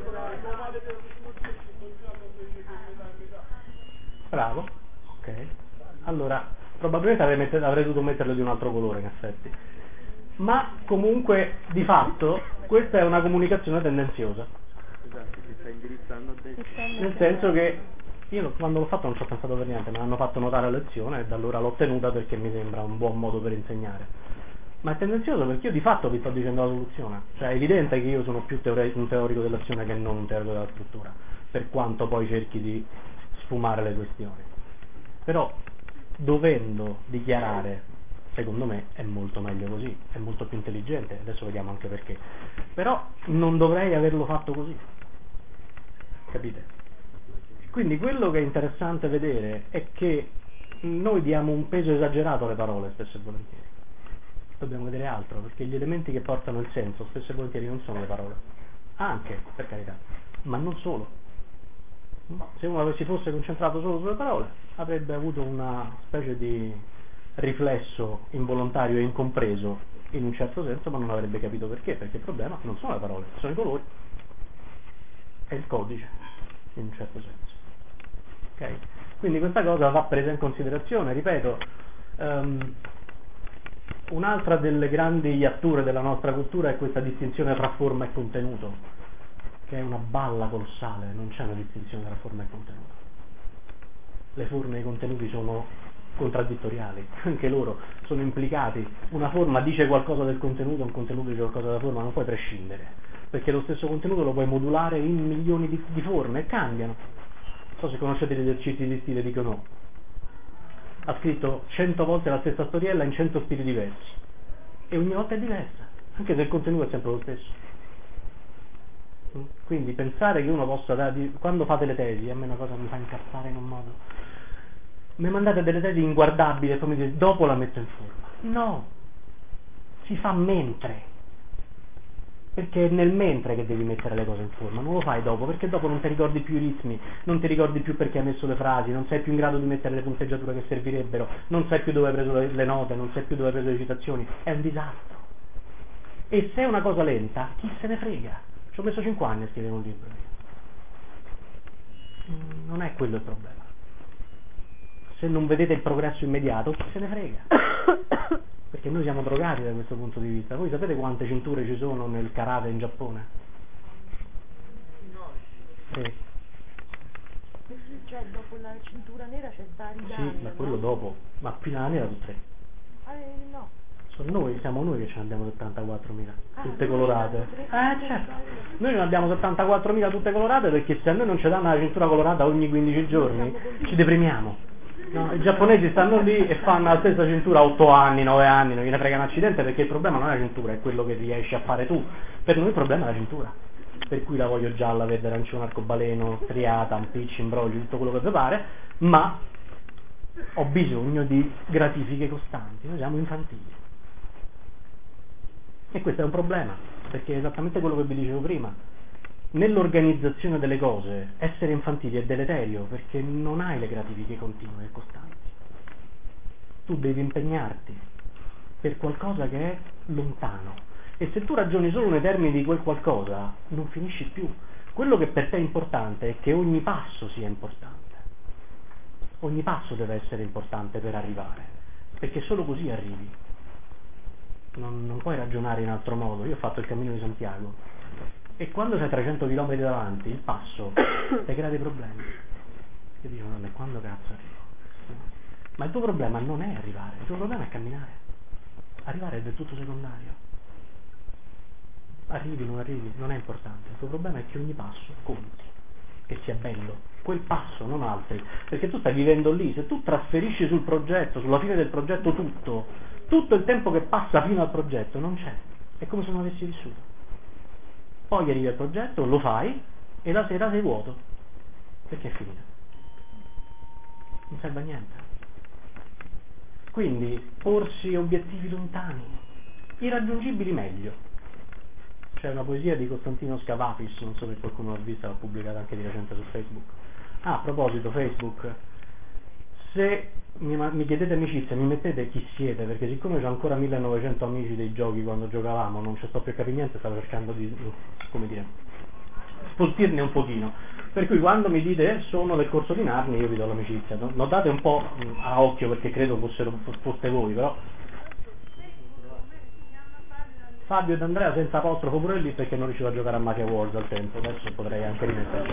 Bravo, ok. Allora, probabilmente avrei dovuto metterlo di un altro colore in effetti. Ma comunque, di fatto, questa è una comunicazione tendenziosa. Esatto, si sta indirizzando a destra. Nel senso che io quando l'ho fatto non ci ho pensato per niente, me l'hanno fatto notare a lezione e da allora l'ho tenuta perché mi sembra un buon modo per insegnare. Ma è tendenzioso perché io di fatto vi sto dicendo la soluzione, cioè è evidente che io sono più un teorico dell'azione che non un teorico della struttura, per quanto poi cerchi di sfumare le questioni. Però dovendo dichiarare, secondo me è molto meglio così, è molto più intelligente, adesso vediamo anche perché. Però non dovrei averlo fatto così, capite? Quindi quello che è interessante vedere è che noi diamo un peso esagerato alle parole spesso e volentieri. Dobbiamo vedere altro, perché gli elementi che portano il senso spesso e volentieri non sono le parole, anche, per carità, ma non solo. Se uno si fosse concentrato solo sulle parole avrebbe avuto una specie di riflesso involontario e incompreso in un certo senso, ma non avrebbe capito perché il problema non sono le parole, sono i colori, è il codice, in un certo senso. Okay? Quindi questa cosa va presa in considerazione, ripeto, un'altra delle grandi iatture della nostra cultura è questa distinzione tra forma e contenuto, che è una balla colossale, non c'è una distinzione tra forma e contenuto. Le forme e i contenuti sono contraddittoriali, anche loro sono implicati, una forma dice qualcosa del contenuto, un contenuto dice qualcosa della forma, non puoi prescindere, perché lo stesso contenuto lo puoi modulare in milioni di forme e cambiano. Non so se conoscete gli esercizi di stile di Queneau, ha scritto 100 volte la stessa storiella in 100 stili diversi e ogni volta è diversa, anche se il contenuto è sempre lo stesso. Quindi pensare che uno possa quando fate le tesi, a me una cosa mi fa incazzare in un modo, mi mandate delle tesi inguardabili e poi mi dite dopo la metto in forma. No, si fa mentre, perché è nel mentre che devi mettere le cose in forma, non lo fai dopo, perché dopo non ti ricordi più i ritmi, non ti ricordi più perché hai messo le frasi, non sei più in grado di mettere le punteggiature che servirebbero, non sai più dove hai preso le note, non sai più dove hai preso le citazioni, è un disastro. E se è una cosa lenta, chi se ne frega? Ci ho messo 5 anni a scrivere un libro. Non è quello il problema. Se non vedete il progresso immediato, chi se ne frega? Perché noi siamo drogati da questo punto di vista. Voi sapete quante cinture ci sono nel karate in Giappone? No. Cioè dopo la cintura nera c'è sta Aridane. Sì, ma quello dopo. Ma prima la nera tutte. No. Siamo noi che ce ne abbiamo 74.000, tutte colorate. Certo. Noi ne abbiamo 74.000 tutte colorate perché se a noi non ci danno la cintura colorata ogni 15 giorni, ci deprimiamo. No, i giapponesi stanno lì e fanno la stessa cintura 8 anni, 9 anni, non gliene frega un accidente perché il problema non è la cintura, è quello che riesci a fare tu. Per noi il problema è la cintura. Per cui la voglio gialla, verde, arancione, arcobaleno, striata, impicci, imbrogli, tutto quello che vi pare, ma ho bisogno di gratifiche costanti, noi siamo infantili. E questo è un problema, perché è esattamente quello che vi dicevo prima. Nell'organizzazione delle cose, essere infantili è deleterio, perché non hai le gratifiche continue e costanti. Tu devi impegnarti per qualcosa che è lontano. E se tu ragioni solo nei termini di quel qualcosa, non finisci più. Quello che per te è importante è che ogni passo sia importante. Ogni passo deve essere importante per arrivare, perché solo così arrivi. Non puoi ragionare in altro modo. Io ho fatto il cammino di Santiago e quando c'hai 300 km davanti il passo ti crea dei problemi e dici ma quando cazzo arrivo? Ma il tuo problema non è arrivare, il tuo problema è camminare. Arrivare è del tutto secondario. Arrivi, non arrivi, non è importante. Il tuo problema è che ogni passo conti, che sia bello quel passo, non altri, perché tu stai vivendo lì. Se tu trasferisci sul progetto, sulla fine del progetto tutto il tempo che passa fino al progetto non c'è, è come se non avessi vissuto. Poi arrivi al progetto, lo fai e la sera sei vuoto, perché è finita, non serve a niente. Quindi porsi obiettivi lontani, irraggiungibili meglio. C'è una poesia di Costantino Scavafis, non so se qualcuno l'ha vista, l'ha pubblicata anche di recente su Facebook. A proposito, Facebook, se mi chiedete amicizia, mi mettete chi siete, perché siccome c'ho ancora 1900 amici dei giochi quando giocavamo, non ci sto più a capire niente, stavo cercando di, come dire, spoltirne un pochino. Per cui quando mi dite sono del corso di Narnia, io vi do l'amicizia. Notate un po' a occhio perché credo foste voi, però. Fabio ed Andrea senza apostrofo pure lì perché non riuscivo a giocare a Mafia Wars al tempo, adesso potrei anche rimetterci.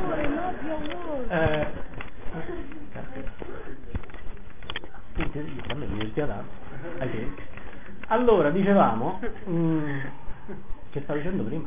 A me mi divertiva tanto. Allora, dicevamo che stavo dicendo prima?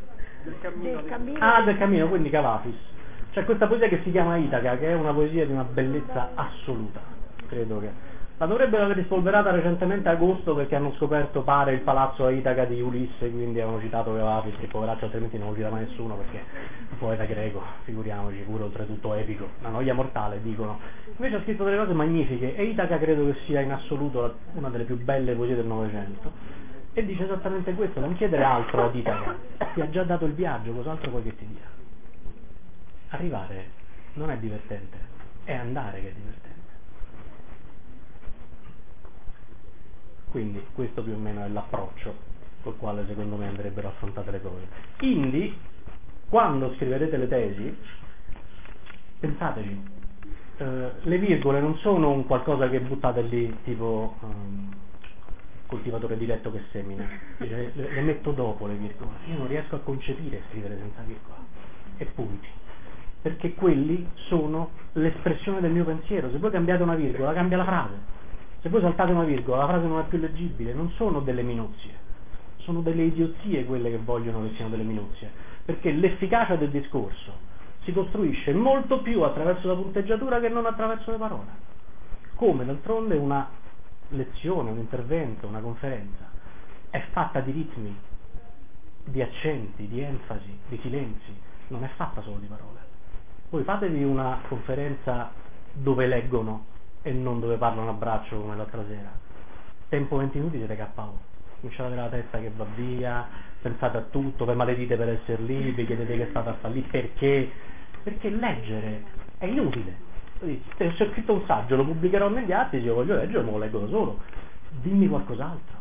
Del cammino, quindi Cavafis. C'è questa poesia che si chiama Itaca, che è una poesia di una bellezza assoluta, credo che la dovrebbero aver rispolverata recentemente a agosto perché hanno scoperto, pare, il palazzo a Itaca di Ulisse, quindi avevano citato Cavafis, che poveraccio altrimenti non lo citava nessuno perché un poeta greco, figuriamoci, pure oltretutto epico, una noia mortale, dicono. Invece ha scritto delle cose magnifiche e Itaca credo che sia in assoluto una delle più belle poesie del Novecento e dice esattamente questo: non chiedere altro ad Itaca, ti ha già dato il viaggio, cos'altro vuoi che ti dia? Arrivare non è divertente, è andare che è divertente. Quindi questo più o meno è l'approccio col quale secondo me andrebbero affrontate le cose. Quindi, quando scriverete le tesi, pensateci, le virgole non sono un qualcosa che buttate lì tipo coltivatore diretto che semina, le metto dopo le virgole. Io non riesco a concepire scrivere senza virgola e punti, perché quelli sono l'espressione del mio pensiero. Se voi cambiate una virgola, cambia la frase. Se voi saltate una virgola, la frase non è più leggibile. Non sono delle minuzie, sono delle idiozie quelle che vogliono che siano delle minuzie, perché l'efficacia del discorso si costruisce molto più attraverso la punteggiatura che non attraverso le parole. Come d'altronde una lezione, un intervento, una conferenza è fatta di ritmi, di accenti, di enfasi, di silenzi, non è fatta solo di parole. Voi fatevi una conferenza dove leggono e non dove parlano a braccio come l'altra sera. Tempo 20 minuti siete KO. Cominciate la testa che va via, pensate a tutto, vi maledite per essere lì, vi chiedete che state a fare lì, perché? Perché leggere è inutile. Se ho scritto un saggio, lo pubblicherò negli atti, se io voglio leggere, me lo leggo da solo. Dimmi qualcos'altro.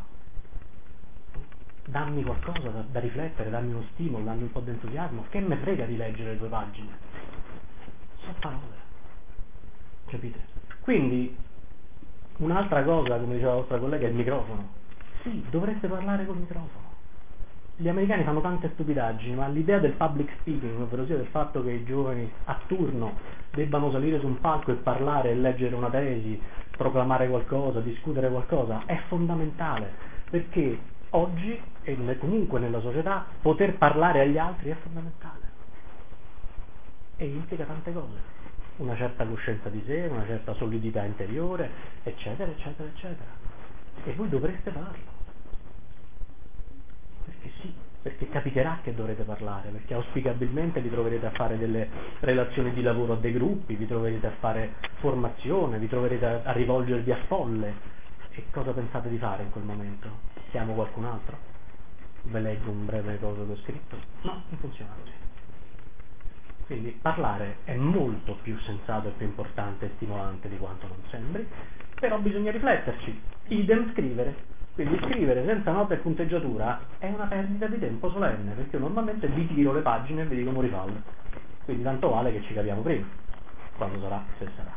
Dammi qualcosa da riflettere, dammi uno stimolo, dammi un po' di entusiasmo. Che me frega di leggere le tue pagine? Sono parole. Capite? Quindi, un'altra cosa, come diceva la vostra collega, è il microfono. Sì, dovreste parlare col microfono. Gli americani fanno tante stupidaggini, ma l'idea del public speaking, ovvero sia del fatto che i giovani a turno debbano salire su un palco e parlare e leggere una tesi, proclamare qualcosa, discutere qualcosa, è fondamentale, perché oggi e comunque nella società poter parlare agli altri è fondamentale e implica tante cose, una certa coscienza di sé, una certa solidità interiore, eccetera eccetera eccetera, e voi dovreste farlo. Perché sì, perché capiterà che dovrete parlare, perché auspicabilmente vi troverete a fare delle relazioni di lavoro a dei gruppi, vi troverete a fare formazione, vi troverete a rivolgervi a folle. E cosa pensate di fare in quel momento? Chiamo qualcun altro? Ve leggo un breve cosa che ho scritto? No, non funziona così. Quindi parlare è molto più sensato e più importante e stimolante di quanto non sembri, però bisogna rifletterci. Idem scrivere. Quindi scrivere senza note e punteggiatura è una perdita di tempo solenne, perché io normalmente vi tiro le pagine e vi dico come rifarle. Quindi tanto vale che ci capiamo prima, quando sarà, se sarà.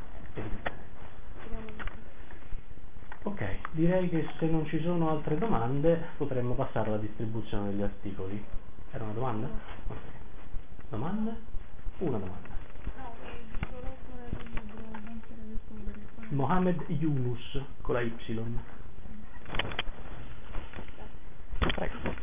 Ok, direi che se non ci sono altre domande potremmo passare alla distribuzione degli articoli. Era una domanda? Ok. Domanda? Una domanda. Mohamed Yunus con la Y. Prego.